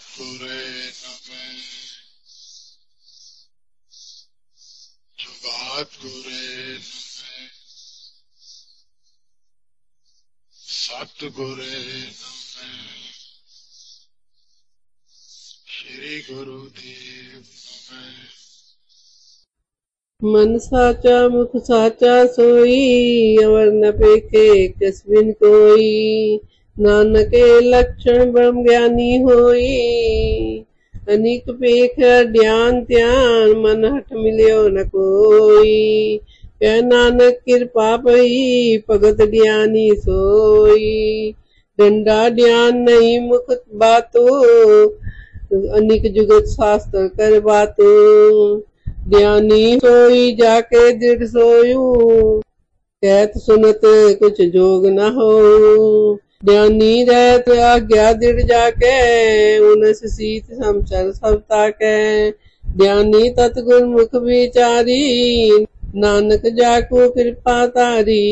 सद्गुरे नमः। जगद्गुरे नमः। सद्गुरे नमः। श्री गुरुदेव नमः। मन साचा मुख साचा सोई, अवर न पेखे कस्मिन कोई। नानके लक्षण ब्रह्म ज्ञानी होई, अनिक पेख ध्यान ध्यान मन हट मिल्यो न कोई। कह नानक कृपा पई, भगत ज्ञानी सोई। डंडा ध्यान नहीं मुख बातो, अनिक जुगत शास्त्र कर बातो। ज्ञानी सोई जाके दृढ़ सोयू, कहत सुनत कुछ जोग न हो। ज्ञानी रहत आज्ञा दृढ़ जाके, उनस सीत समचर सब ताकै। ज्ञानी तत्गुर मुख विचारी, नानक जाको कृपा तारी।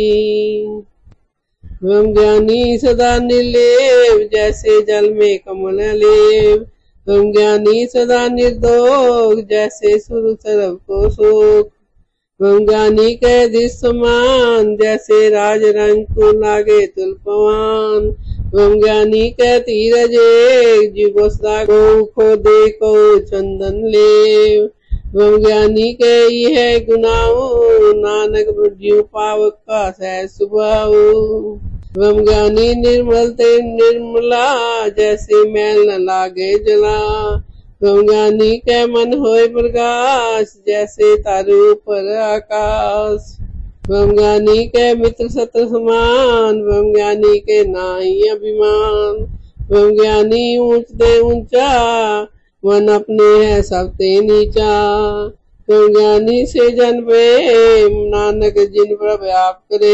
ब्रह्म ज्ञानी सदा निर्लेप, जैसे जल में कमल लेप। ब्रह्म ज्ञानी सदा निर्दोष, जैसे सुर सरब को शोक। ब्रह्म ज्ञानी के दिस समान, जैसे राज रंग को लागे तुल पवान। ब्रह्म ज्ञानी के तीरज एक, जीवो सदा को खोदे को चंदन लेव। ब्रह्म ज्ञानी के यह गुनाऊ, नानक जीव पावक का सह स्वभाव। ब्रह्म ज्ञानी निर्मल ते निर्मला, जैसे मैल न लागे जला। ब्रह्म ज्ञानी के मन होए प्रकाश, जैसे तारे ऊपर आकाश। ब्रह्म ज्ञानी के मित्र सत्र समान, ब्रह्म ज्ञानी के नाई अभिमान। ब्रह्म ज्ञानी ऊंच दे ऊंचा, मन अपने है सबते नीचा। ब्रह्म ज्ञानी से जन प्रेम, नानक जिन प्रभ आप करे।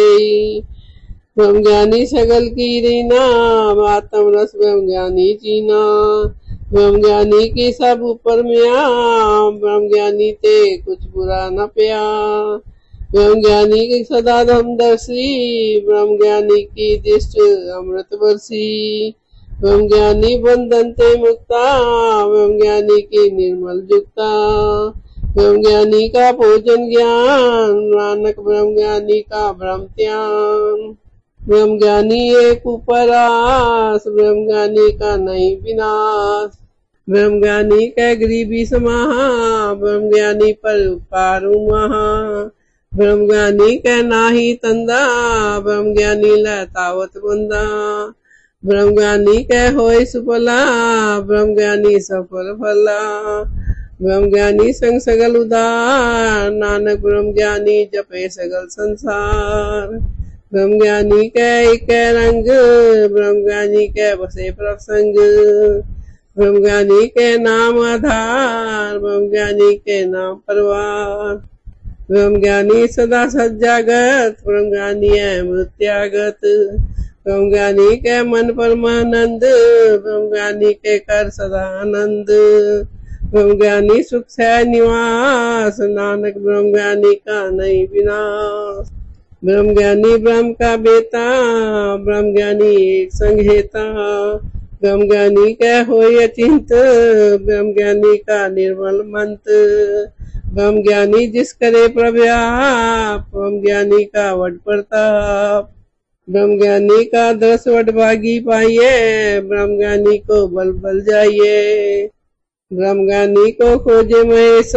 ब्रह्म ज्ञानी सगल की नाम, आत्म रस ब्रह्म ज्ञानी चीना। ब्रह्म ज्ञानी की सब ऊपर मिया, ब्रह्म ज्ञानी ते कुछ बुरा न पिया। ब्रह्म ज्ञानी की सदा धमदर्शी, ब्रह्म ज्ञानी की दृष्ट अमृत बरसी। ब्रह्म ज्ञानी बंधन ते मुक्ता, ब्रह्म ज्ञानी की निर्मल जुक्ता। ब्रह्म ज्ञानी का भोजन ज्ञान, नानक ब्रह्म ज्ञानी का ब्रह्म त्यान। ब्रह्म ज्ञानी एक ऊपर आस, ब्रह्म ज्ञानी का नहीं विनाश। ब्रह्म ज्ञानी कै गरीबी समाहा, ब्रह्म ज्ञानी पर पारू महा। ब्रह्म ज्ञानी कै नाही तंदा, ब्रह्म ज्ञानी लतावत बंदा। ब्रह्म ज्ञानी कै होय सुफला, ब्रह्म ज्ञानी सफल फला। ब्रह्म ज्ञानी संग सगल उदार, नानक ब्रह्म ज्ञानी जपे सगल संसार। ब्रह्म ज्ञानी के एक रंग, ब्रह्म ज्ञानी के बसे प्रसंग। ब्रह्म ज्ञानी के नाम आधार, ब्रह्म ज्ञानी के नाम परवार। ब्रह्म ज्ञानी सदा सज्जागत, ब्रह्म ज्ञानी है मृत्यागत। ब्रह्म ज्ञानी के मन परमानंद, ब्रह्म ज्ञानी के कर सदा आनंद। ब्रह्म ज्ञानी सुख से निवास, नानक ब्रह्म ज्ञानी का नहीं विनाश। ब्रह्म ज्ञानी ब्रह्म का बेटा, ब्रह्म ज्ञानी एक संग हेता। ब्रह्म ज्ञानी कै होय अचिंत, ब्रह्म ज्ञानी का निर्मल मंत्र। ब्रह्म ज्ञानी जिस करे प्रव्याप, ब्रह्म ज्ञानी का वड प्रताप। ब्रह्म ज्ञानी का दस वड भागी पाइये, ब्रह्म ज्ञानी को बल बल जाइए। ब्रह्म ज्ञानी को खोजे महेश,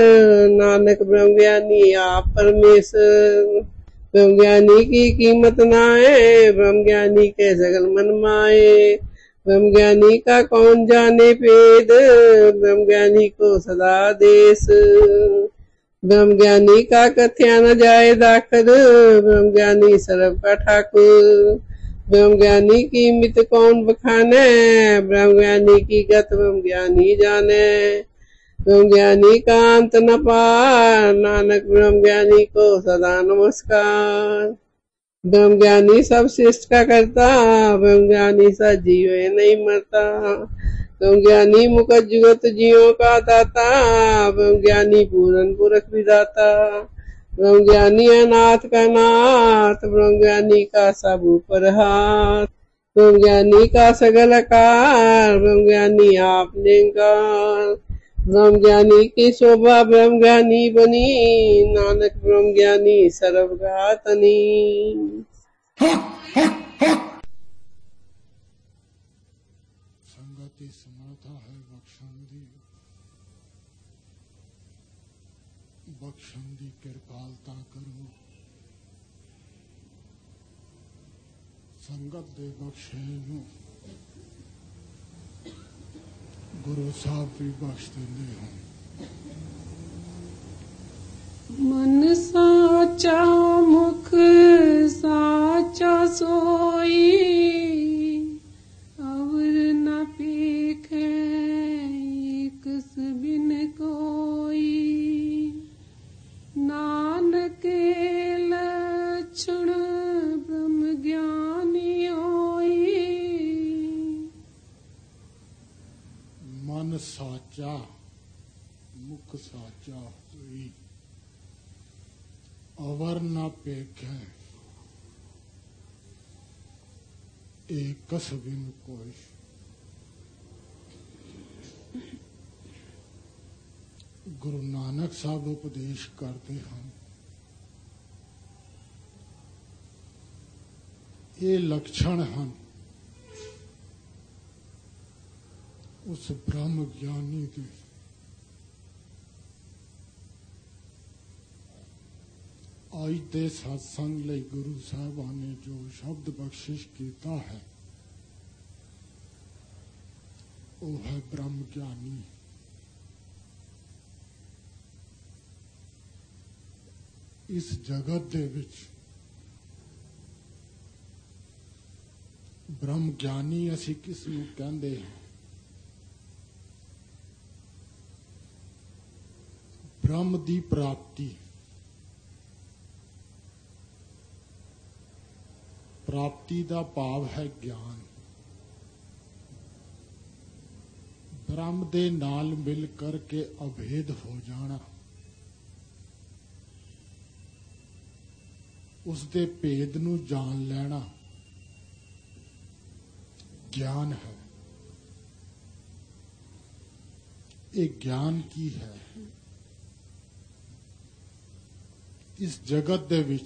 नानक ब्रह्म ज्ञानी आप परमेश्वर। ब्रह्म ज्ञानी की कीमत नाए, ब्रह्म ज्ञानी के सगल मन माए। ब्रह्म ज्ञानी का कौन जाने पेद, ब्रह्म ज्ञानी को सदा देश। ब्रह्म ज्ञानी का कथ्या न जाए दाखर, ब्रह्म ज्ञानी सर्व का ठाकुर। ब्रह्म ज्ञानी की मित कौन बखाने, ब्रह्म ज्ञानी की गत ब्रह्म ज्ञानी जाने। ब्रह्म ज्ञानी का अंत न पार, नानक ब्रह्म ज्ञानी को सदा नमस्कार। ब्रह्म ज्ञानी सब सृष्टि का करता, ब्रह्म ज्ञानी सा जीव नहीं मरता। ब्रह्म ज्ञानी मुकत जुगत जीवों का दाता, ब्रह्म ज्ञानी पूरन पुरख विदाता। ब्रह्म ज्ञानी अनाथ का नाथ, ब्रह्म ज्ञानी का सब ऊपर हाथ। ब्रह्म ज्ञानी का सगल आकार ब्रह्म ज्ञानी आप निरंकार। ब्रह्म ज्ञानी की शोभा ब्रह्म ज्ञानी बनी नानक ब्रह्म ज्ञानी सर्वगातनी। संगति समर्था है बख्शंदी कृपालता करो। संगत दे बख्शे नु गुरु साहब भी बख्श देंगे हम। मन साचा मुख साचा सोई और न पीखे एक बिन कोई। नानक लक्षण ब्रह्म ज्ञानी होई। मन साचा मुख साचा होई अवर न पेखे एक बिन कोई। गुरु नानक साहब उपदेश करते हैं ये लक्षण हैं उस ब्रह्म ज्ञानी के। आज दे सत्संग लई गुरु साहबान ने जो शब्द बख्शिश किया है वो है ब्रह्म ज्ञानी। इस जगत दे विच ब्रह्म ज्ञानी असी किस नूं कहंदे हैं? ब्रह्म दी प्राप्ति। प्राप्ति दा भाव है ज्ञान। ब्रह्म दे नाल मिल करके अभेद हो जाना, उसदे भेद नूं जान लेना ज्ञान है। ये ज्ञान की है? इस जगत दे विच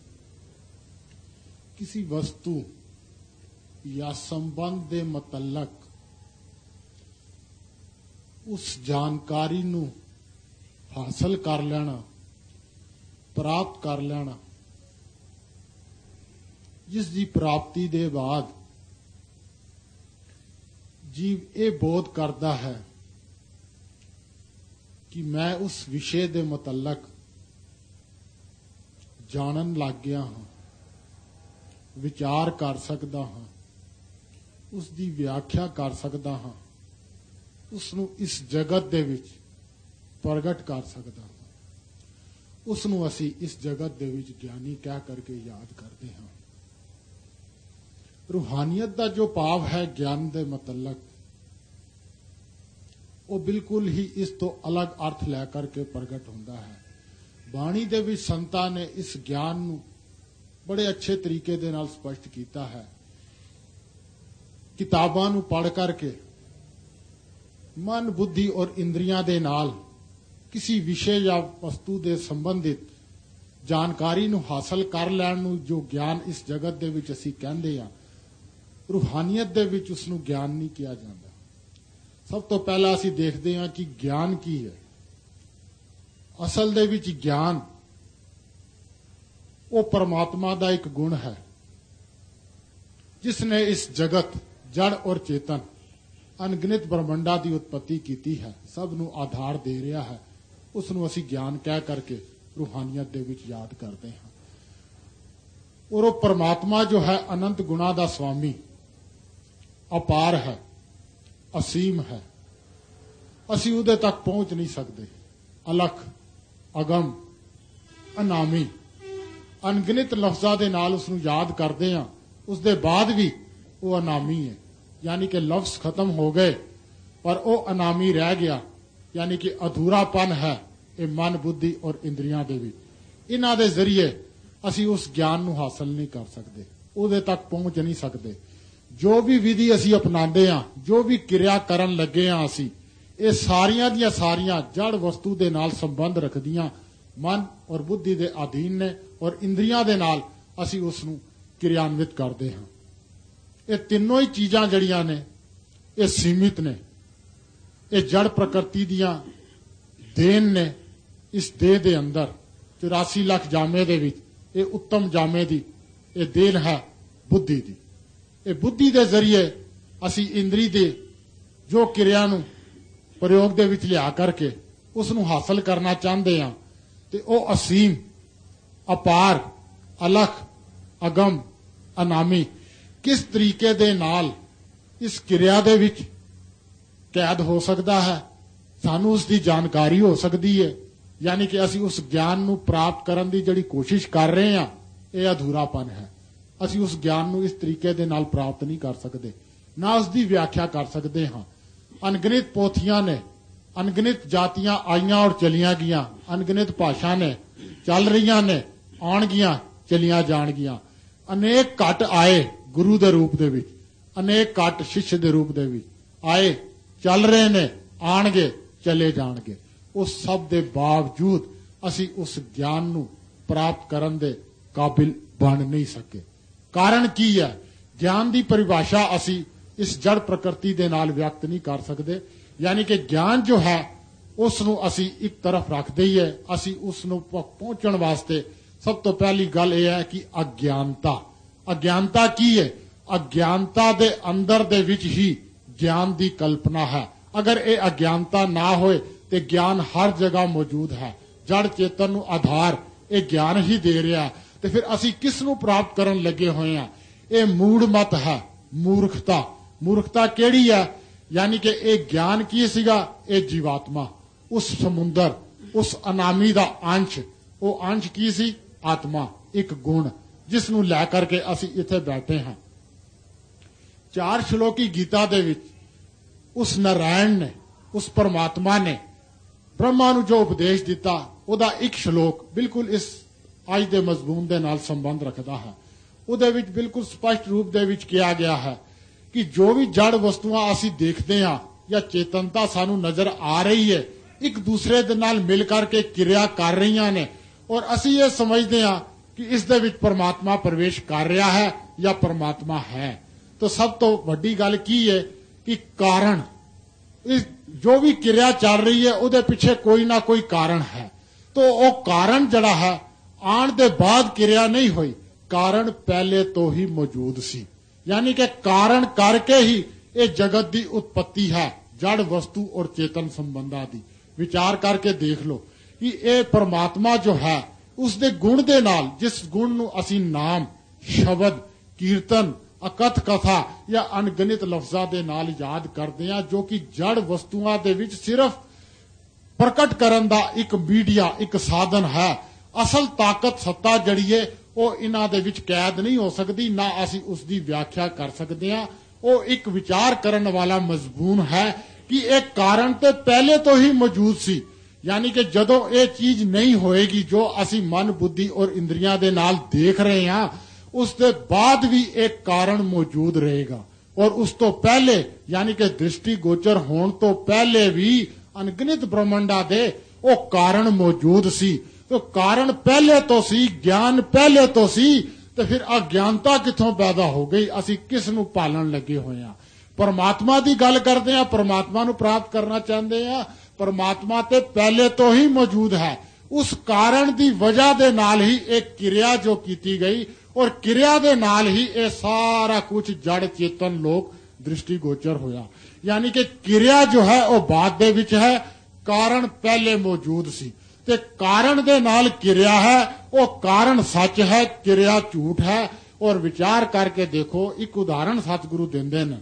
किसी वस्तु या संबंध दे मतलक उस जानकारी नूं हासिल कर लेना, प्राप्त कर लेना, जिस दी प्राप्ति दे बाद जीव ये बोध करता है कि मैं उस विषय दे मतलक जानन लग गया हाँ, विचार कर सकता हाँ, उसकी व्याख्या कर सकता हाँ, उसनू इस जगत दे विच प्रगट कर सकता हाँ, उसनू असी इस जगत दे विच ज्ञानी कह करके याद करते हैं। रूहानियत का जो भाव है ज्ञान दे मतलक वो बिल्कुल ही इस तो अलग अर्थ लैकर के प्रगट होता है। बाणी दे विच संतां ने इस ज्ञान नू बड़े अच्छे तरीके दे नाल स्पष्ट किया है। किताबां नू पढ़ करके मन बुद्धि और इंद्रियां दे नाल किसी विषय या वस्तु दे संबंधित जानकारी नू हासिल कर लैण नू जो ज्ञान इस जगत दे विच असीं कहंदे आ, रूहानियत दे विच उसनू ज्ञान नहीं किया जाता। सब तो पहला असीं देखते हैं कि ज्ञान की है। असल दे विच ज्ञान वो परमात्मा का एक गुण है जिसने इस जगत जड़ और चेतन अनगिनत ब्रह्मंडा की उत्पत्ति की है, सबनू आधार दे रहा है। उसनू असी ज्ञान कह करके रूहानियत दे विच याद करते हैं। और वो परमात्मा जो है अनंत गुणा का स्वामी, अपार है, असीम है। असी उहदे तक पहुंच नहीं सकते। अलख, अगम, अनामी, अनगिनत लफ्जां दे नाल उसनू याद करते हैं। उसदे बाद भी वो अनामी है, यानी कि लफ्ज खत्म हो गए पर वो अनामी रह गया, यानी कि अधूरापन है ये मन बुद्धि और इंद्रियां दे विच। इन्हां दे जरिए असी उस ज्ञान नू हासिल नहीं कर सकते, उहदे तक पहुंच नहीं सकते। ਜੋ ਵੀ ਵਿਧੀ ਅਸੀਂ ਅਪਣਾਉਂਦੇ ਹਾਂ, ਜੋ ਵੀ ਕਿਰਿਆ ਕਰਨ ਲੱਗੇ ਹਾਂ ਅਸੀਂ, ਇਹ ਸਾਰੀਆਂ ਦੀਆਂ ਸਾਰੀਆਂ ਜੜ ਵਸਤੂ ਦੇ ਨਾਲ ਸੰਬੰਧ ਰੱਖਦੀਆਂ ਮਨ ਔਰ ਬੁੱਧੀ ਦੇ ਅਧੀਨ ਨੇ, ਔਰ ਇੰਦਰੀਆਂ ਦੇ ਨਾਲ ਅਸੀਂ ਉਸ ਨੂੰ ਕਿਰਿਆਨਵਿਤ ਕਰਦੇ ਹਾਂ। ਇਹ ਤਿੰਨੋਂ ਹੀ ਚੀਜ਼ਾਂ ਜਿਹੜੀਆਂ ਨੇ ਇਹ ਸੀਮਿਤ ਨੇ, ਇਹ ਜੜ ਪ੍ਰਕਿਰਤੀ ਦੀਆਂ ਦੇਣ ਨੇ। ਇਸ ਦੇਹ ਦੇ ਅੰਦਰ 84 ਲੱਖ ਜਾਮੇ ਦੇ ਵਿੱਚ ਇਹ ਉੱਤਮ ਜਾਮੇ ਦੀ ਇਹ ਦੇਣ ਹੈ ਬੁੱਧੀ ਦੀ। ਇਹ ਬੁੱਧੀ ਦੇ ਜ਼ਰੀਏ ਅਸੀਂ ਇੰਦਰੀ ਦੇ ਜੋ ਕਿਰਿਆ ਨੂੰ ਪ੍ਰਯੋਗ ਦੇ ਵਿੱਚ ਲਿਆ ਕਰਕੇ ਉਸ ਨੂੰ ਹਾਸਲ ਕਰਨਾ ਚਾਹੁੰਦੇ ਹਾਂ, ਤੇ ਉਹ ਅਸੀਮ, ਅਪਾਰ, ਅਲਖ, ਅਗਮ, ਅਨਾਮੀ ਕਿਸ ਤਰੀਕੇ ਦੇ ਨਾਲ ਇਸ ਕਿਰਿਆ ਦੇ ਵਿੱਚ ਕੈਦ ਹੋ ਸਕਦਾ ਹੈ, ਸਾਨੂੰ ਉਸ ਦੀ ਜਾਣਕਾਰੀ ਹੋ ਸਕਦੀ ਹੈ। ਯਾਨੀ ਕਿ ਅਸੀਂ ਉਸ ਗਿਆਨ ਨੂੰ ਪ੍ਰਾਪਤ ਕਰਨ ਦੀ ਜਿਹੜੀ ਕੋਸ਼ਿਸ਼ ਕਰ ਰਹੇ ਹਾਂ, ਇਹ ਅਧੂਰਾਪਨ ਹੈ। ਅਸੀਂ ਉਸ ਗਿਆਨ ਨੂੰ ਇਸ ਤਰੀਕੇ ਦੇ ਨਾਲ ਪ੍ਰਾਪਤ ਨਹੀਂ ਕਰ ਸਕਦੇ, ਨਾ ਉਸ ਦੀ ਵਿਆਖਿਆ ਕਰ ਸਕਦੇ ਹਾਂ। ਅਣਗਿਣਤ ਪੋਥੀਆਂ ਨੇ, ਅਣਗਿਣਤ ਜਾਤੀਆਂ ਆਈਆਂ ਔਰ ਚਲੀਆਂ ਗਈਆਂ, ਅਣਗਿਣਤ ਭਾਸ਼ਾ ਨੇ ਚੱਲ ਰਹੀਆਂ ਨੇ, ਆਉਣਗੀਆਂ, ਚਲੀਆਂ ਜਾਣਗੀਆਂ। ਅਨੇਕ ਘਟ ਆਏ ਗੁਰੂ ਦੇ ਰੂਪ ਦੇ ਵਿੱਚ, ਅਨੇਕ ਘਟ ਸ਼ਿਸ਼ ਦੇ ਰੂਪ ਦੇ ਵਿੱਚ ਆਏ, ਚੱਲ ਰਹੇ ਨੇ, ਆਣਗੇ, ਚਲੇ ਜਾਣਗੇ। ਉਸ ਸਭ ਦੇ ਬਾਵਜੂਦ ਅਸੀਂ ਉਸ ਗਿਆਨ ਨੂੰ ਪ੍ਰਾਪਤ ਕਰਨ ਦੇ ਕਾਬਿਲ ਬਣ ਨਹੀਂ ਸਕੇ। ਕਾਰਨ ਕੀ ਹੈ? ਗਿਆਨ ਦੀ ਪਰਿਭਾਸ਼ਾ ਅਸੀਂ ਇਸ ਜੜ ਪ੍ਰਕਿਰਤੀ ਦੇ ਨਾਲ ਵਿਅਕਤ ਨਹੀਂ ਕਰ ਸਕਦੇ। ਯਾਨੀ ਕਿ ਗਿਆਨ ਜੋ ਹੈ ਉਸ ਨੂੰ ਅਸੀਂ ਇੱਕ ਤਰਫ ਰੱਖ ਦਈਏ। ਅਸੀਂ ਉਸ ਨੂੰ ਪਹੁੰਚਣ ਵਾਸਤੇ ਸਭ ਤੋਂ ਪਹਿਲੀ ਗੱਲ ਇਹ ਹੈ ਕਿ ਅਗਿਆਨਤਾ। ਅਗਿਆਨਤਾ ਕੀ ਹੈ? ਅਗਿਆਨਤਾ ਦੇ ਅੰਦਰ ਦੇ ਵਿੱਚ ਹੀ ਗਿਆਨ ਦੀ ਕਲਪਨਾ ਹੈ। ਅਗਰ ਇਹ ਅਗਿਆਨਤਾ ਨਾ ਹੋਏ ਤੇ ਗਿਆਨ ਹਰ ਜਗ੍ਹਾ ਮੌਜੂਦ ਹੈ। ਜੜ ਚੇਤਨ ਨੂੰ ਆਧਾਰ ਇਹ ਗਿਆਨ ਹੀ ਦੇ ਰਿਹਾ, ਤੇ ਫਿਰ ਅਸੀਂ ਕਿਸ ਨੂੰ ਪ੍ਰਾਪਤ ਕਰਨ ਲੱਗੇ ਹੋਏ ਹਾਂ? ਇਹ ਮੂੜ ਮਤ ਹੈ, ਮੂਰਖਤਾ। ਮੂਰਖਤਾ ਕਿਹੜੀ ਹੈ? ਯਾਨੀ ਕਿ ਇਹ ਗਿਆਨ ਕੀ ਸੀਗਾ? ਇਹ ਜੀਵਾਤਮਾ, ਉਸ ਸਮੁੰਦਰ, ਉਸ ਅਨਾਮੀ ਦਾ ਅੰਸ਼। ਉਹ ਅੰਸ਼ ਕੀ ਸੀ? ਆਤਮਾ, ਇੱਕ ਗੁਣ ਜਿਸ ਨੂੰ ਲੈ ਕਰਕੇ ਅਸੀਂ ਇੱਥੇ ਬੈਠੇ ਹਾਂ। 4 ਸ਼ਲੋਕੀ ਗੀਤਾ ਦੇ ਵਿੱਚ ਉਸ ਨਾਰਾਇਣ ਨੇ, ਉਸ ਪਰਮਾਤਮਾ ਨੇ ਬ੍ਰਹਮਾ ਨੂੰ ਜੋ ਉਪਦੇਸ਼ ਦਿੱਤਾ, ਉਹਦਾ ਇੱਕ ਸ਼ਲੋਕ ਬਿਲਕੁਲ ਇਸ ਅੱਜ ਦੇ ਮਜ਼ਮੂਨ ਦੇ ਨਾਲ ਸੰਬੰਧ ਰੱਖਦਾ ਹੈ। ਉਹਦੇ ਵਿੱਚ ਬਿਲਕੁਲ ਸਪਸ਼ਟ ਰੂਪ ਦੇ ਵਿੱਚ ਕਿਹਾ ਗਿਆ ਹੈ ਕਿ ਜੋ ਵੀ ਜੜ ਵਸਤੂਆਂ ਅਸੀਂ ਦੇਖਦੇ ਹਾਂ ਜਾਂ ਚੇਤਨਤਾ ਸਾਨੂੰ ਨਜ਼ਰ ਆ ਰਹੀ ਹੈ, ਇੱਕ ਦੂਸਰੇ ਦੇ ਨਾਲ ਮਿਲ ਕਰਕੇ ਕਿਰਿਆ ਕਰ ਰਹੀਆਂ ਨੇ, ਔਰ ਅਸੀਂ ਇਹ ਸਮਝਦੇ ਹਾਂ ਕਿ ਇਸ ਦੇ ਵਿੱਚ ਪਰਮਾਤਮਾ ਪ੍ਰਵੇਸ਼ ਕਰ ਰਿਹਾ ਹੈ ਜਾਂ ਪਰਮਾਤਮਾ ਹੈ। ਤਾਂ ਸਭ ਤੋਂ ਵੱਡੀ ਗੱਲ ਕੀ ਹੈ ਕਿ ਕਾਰਨ, ਇਸ ਜੋ ਵੀ ਕਿਰਿਆ ਚੱਲ ਰਹੀ ਹੈ ਉਹਦੇ ਪਿੱਛੇ ਕੋਈ ਨਾ ਕੋਈ ਕਾਰਨ ਹੈ। ਤਾਂ ਉਹ ਕਾਰਨ ਜਿਹੜਾ ਹੈ ਆਉਣ ਦੇ ਬਾਅਦ ਕਿਰਿਆ ਨਹੀਂ ਹੋਈ, ਕਾਰਨ ਪਹਿਲੇ ਤੋਂ ਹੀ ਮੌਜੂਦ ਸੀ। ਯਾਨੀ ਕਿ ਕਾਰਨ ਕਰਕੇ ਹੀ ਇਹ ਜਗਤ ਦੀ ਉਤਪत्ति ਹੈ, ਜੜ ਵਸਤੂ ਔਰ ਚੇਤਨ ਸੰਬੰਧਾਂ ਦੀ। ਵਿਚਾਰ ਕਰਕੇ ਦੇਖ ਲਓ ਕਿ ਇਹ ਪਰਮਾਤਮਾ ਜੋ ਹੈ ਉਸ ਦੇ ਗੁਣ ਦੇ ਨਾਲ, ਜਿਸ ਗੁਣ ਨੂੰ ਅਸੀਂ ਨਾਮ, ਸ਼ਬਦ, ਕੀਰਤਨ, ਅਕਥ ਕਥਾ ਜਾਂ ਅਣਗਿਣਤ ਲਫ਼ਜ਼ਾਂ ਦੇ ਨਾਲ ਯਾਦ ਕਰਦੇ ਹਾਂ, ਜੋ ਕਿ ਜੜ ਵਸਤੂਆਂ ਦੇ ਵਿੱਚ ਸਿਰਫ ਪ੍ਰਕਟ ਕਰਨ ਦਾ ਇੱਕ ਮੀਡੀਆ, ਇੱਕ ਸਾਧਨ ਹੈ। ਅਸਲ ਤਾਕਤ, ਸੱਤਾ ਜਿਹੜੀ ਹੈ ਉਹ ਇਹਨਾਂ ਦੇ ਵਿੱਚ ਕੈਦ ਨਹੀਂ ਹੋ ਸਕਦੀ, ਨਾ ਅਸੀਂ ਉਸ ਦੀ ਵਿਆਖਿਆ ਕਰ ਸਕਦੇ ਹਾਂ। ਉਹ ਇੱਕ ਵਿਚਾਰ ਕਰਨ ਵਾਲਾ ਮਜ਼ਮੂਨ ਹੈ ਕਿ ਇਹ ਕਾਰਨ ਤੇ ਪਹਿਲੇ ਤੋਂ ਹੀ ਮੌਜੂਦ ਸੀ। ਯਾਨੀ ਕਿ ਜਦੋਂ ਇਹ ਚੀਜ਼ ਨਹੀਂ ਹੋਏਗੀ ਜੋ ਅਸੀਂ ਮਨ, ਬੁੱਧੀ ਔਰ ਇੰਦਰੀਆਂ ਦੇ ਨਾਲ ਦੇਖ ਰਹੇ ਹਾਂ, ਉਸ ਦੇ ਬਾਅਦ ਵੀ ਇੱਕ ਕਾਰਨ ਮੌਜੂਦ ਰਹੇਗਾ। ਔਰ ਉਸ ਤੋਂ ਪਹਿਲੇ ਯਾਨੀ ਕਿ ਦ੍ਰਿਸ਼ਟੀ ਗੋਚਰ ਹੋਣ ਤੋਂ ਪਹਿਲੇ ਵੀ ਅਣਗਿਣਤ ਬ੍ਰਹਮੰਡਾਂ ਦੇ ਉਹ ਕਾਰਨ ਮੌਜੂਦ ਸੀ। तो कारण पहले तो सी, ज्ञान पहले तो सी, तो फिर अज्ञानता किथों पैदा हो गई? असी किस नूं पालन लगे हुए हैं? परमात्मा की गल करते हैं, परमात्मा नूं प्राप्त करना चाहते हैं। परमात्मा ते पहले तो ही मौजूद है। उस कारण की वजह दे नाल ही एक क्रिया जो की गई, और क्रिया दे नाल ही ये सारा कुछ जड़ चेतन लोक दृष्टिगोचर होया। यानी कि क्रिया जो है वह बाद दे विच है, कारण पहले मौजूद सी। ते कारण दे नाल क्रिया है, वो कारण सच है, क्रिया झूठ है। और विचार करके देखो, एक उदाहरण सतगुरु देंदे ने।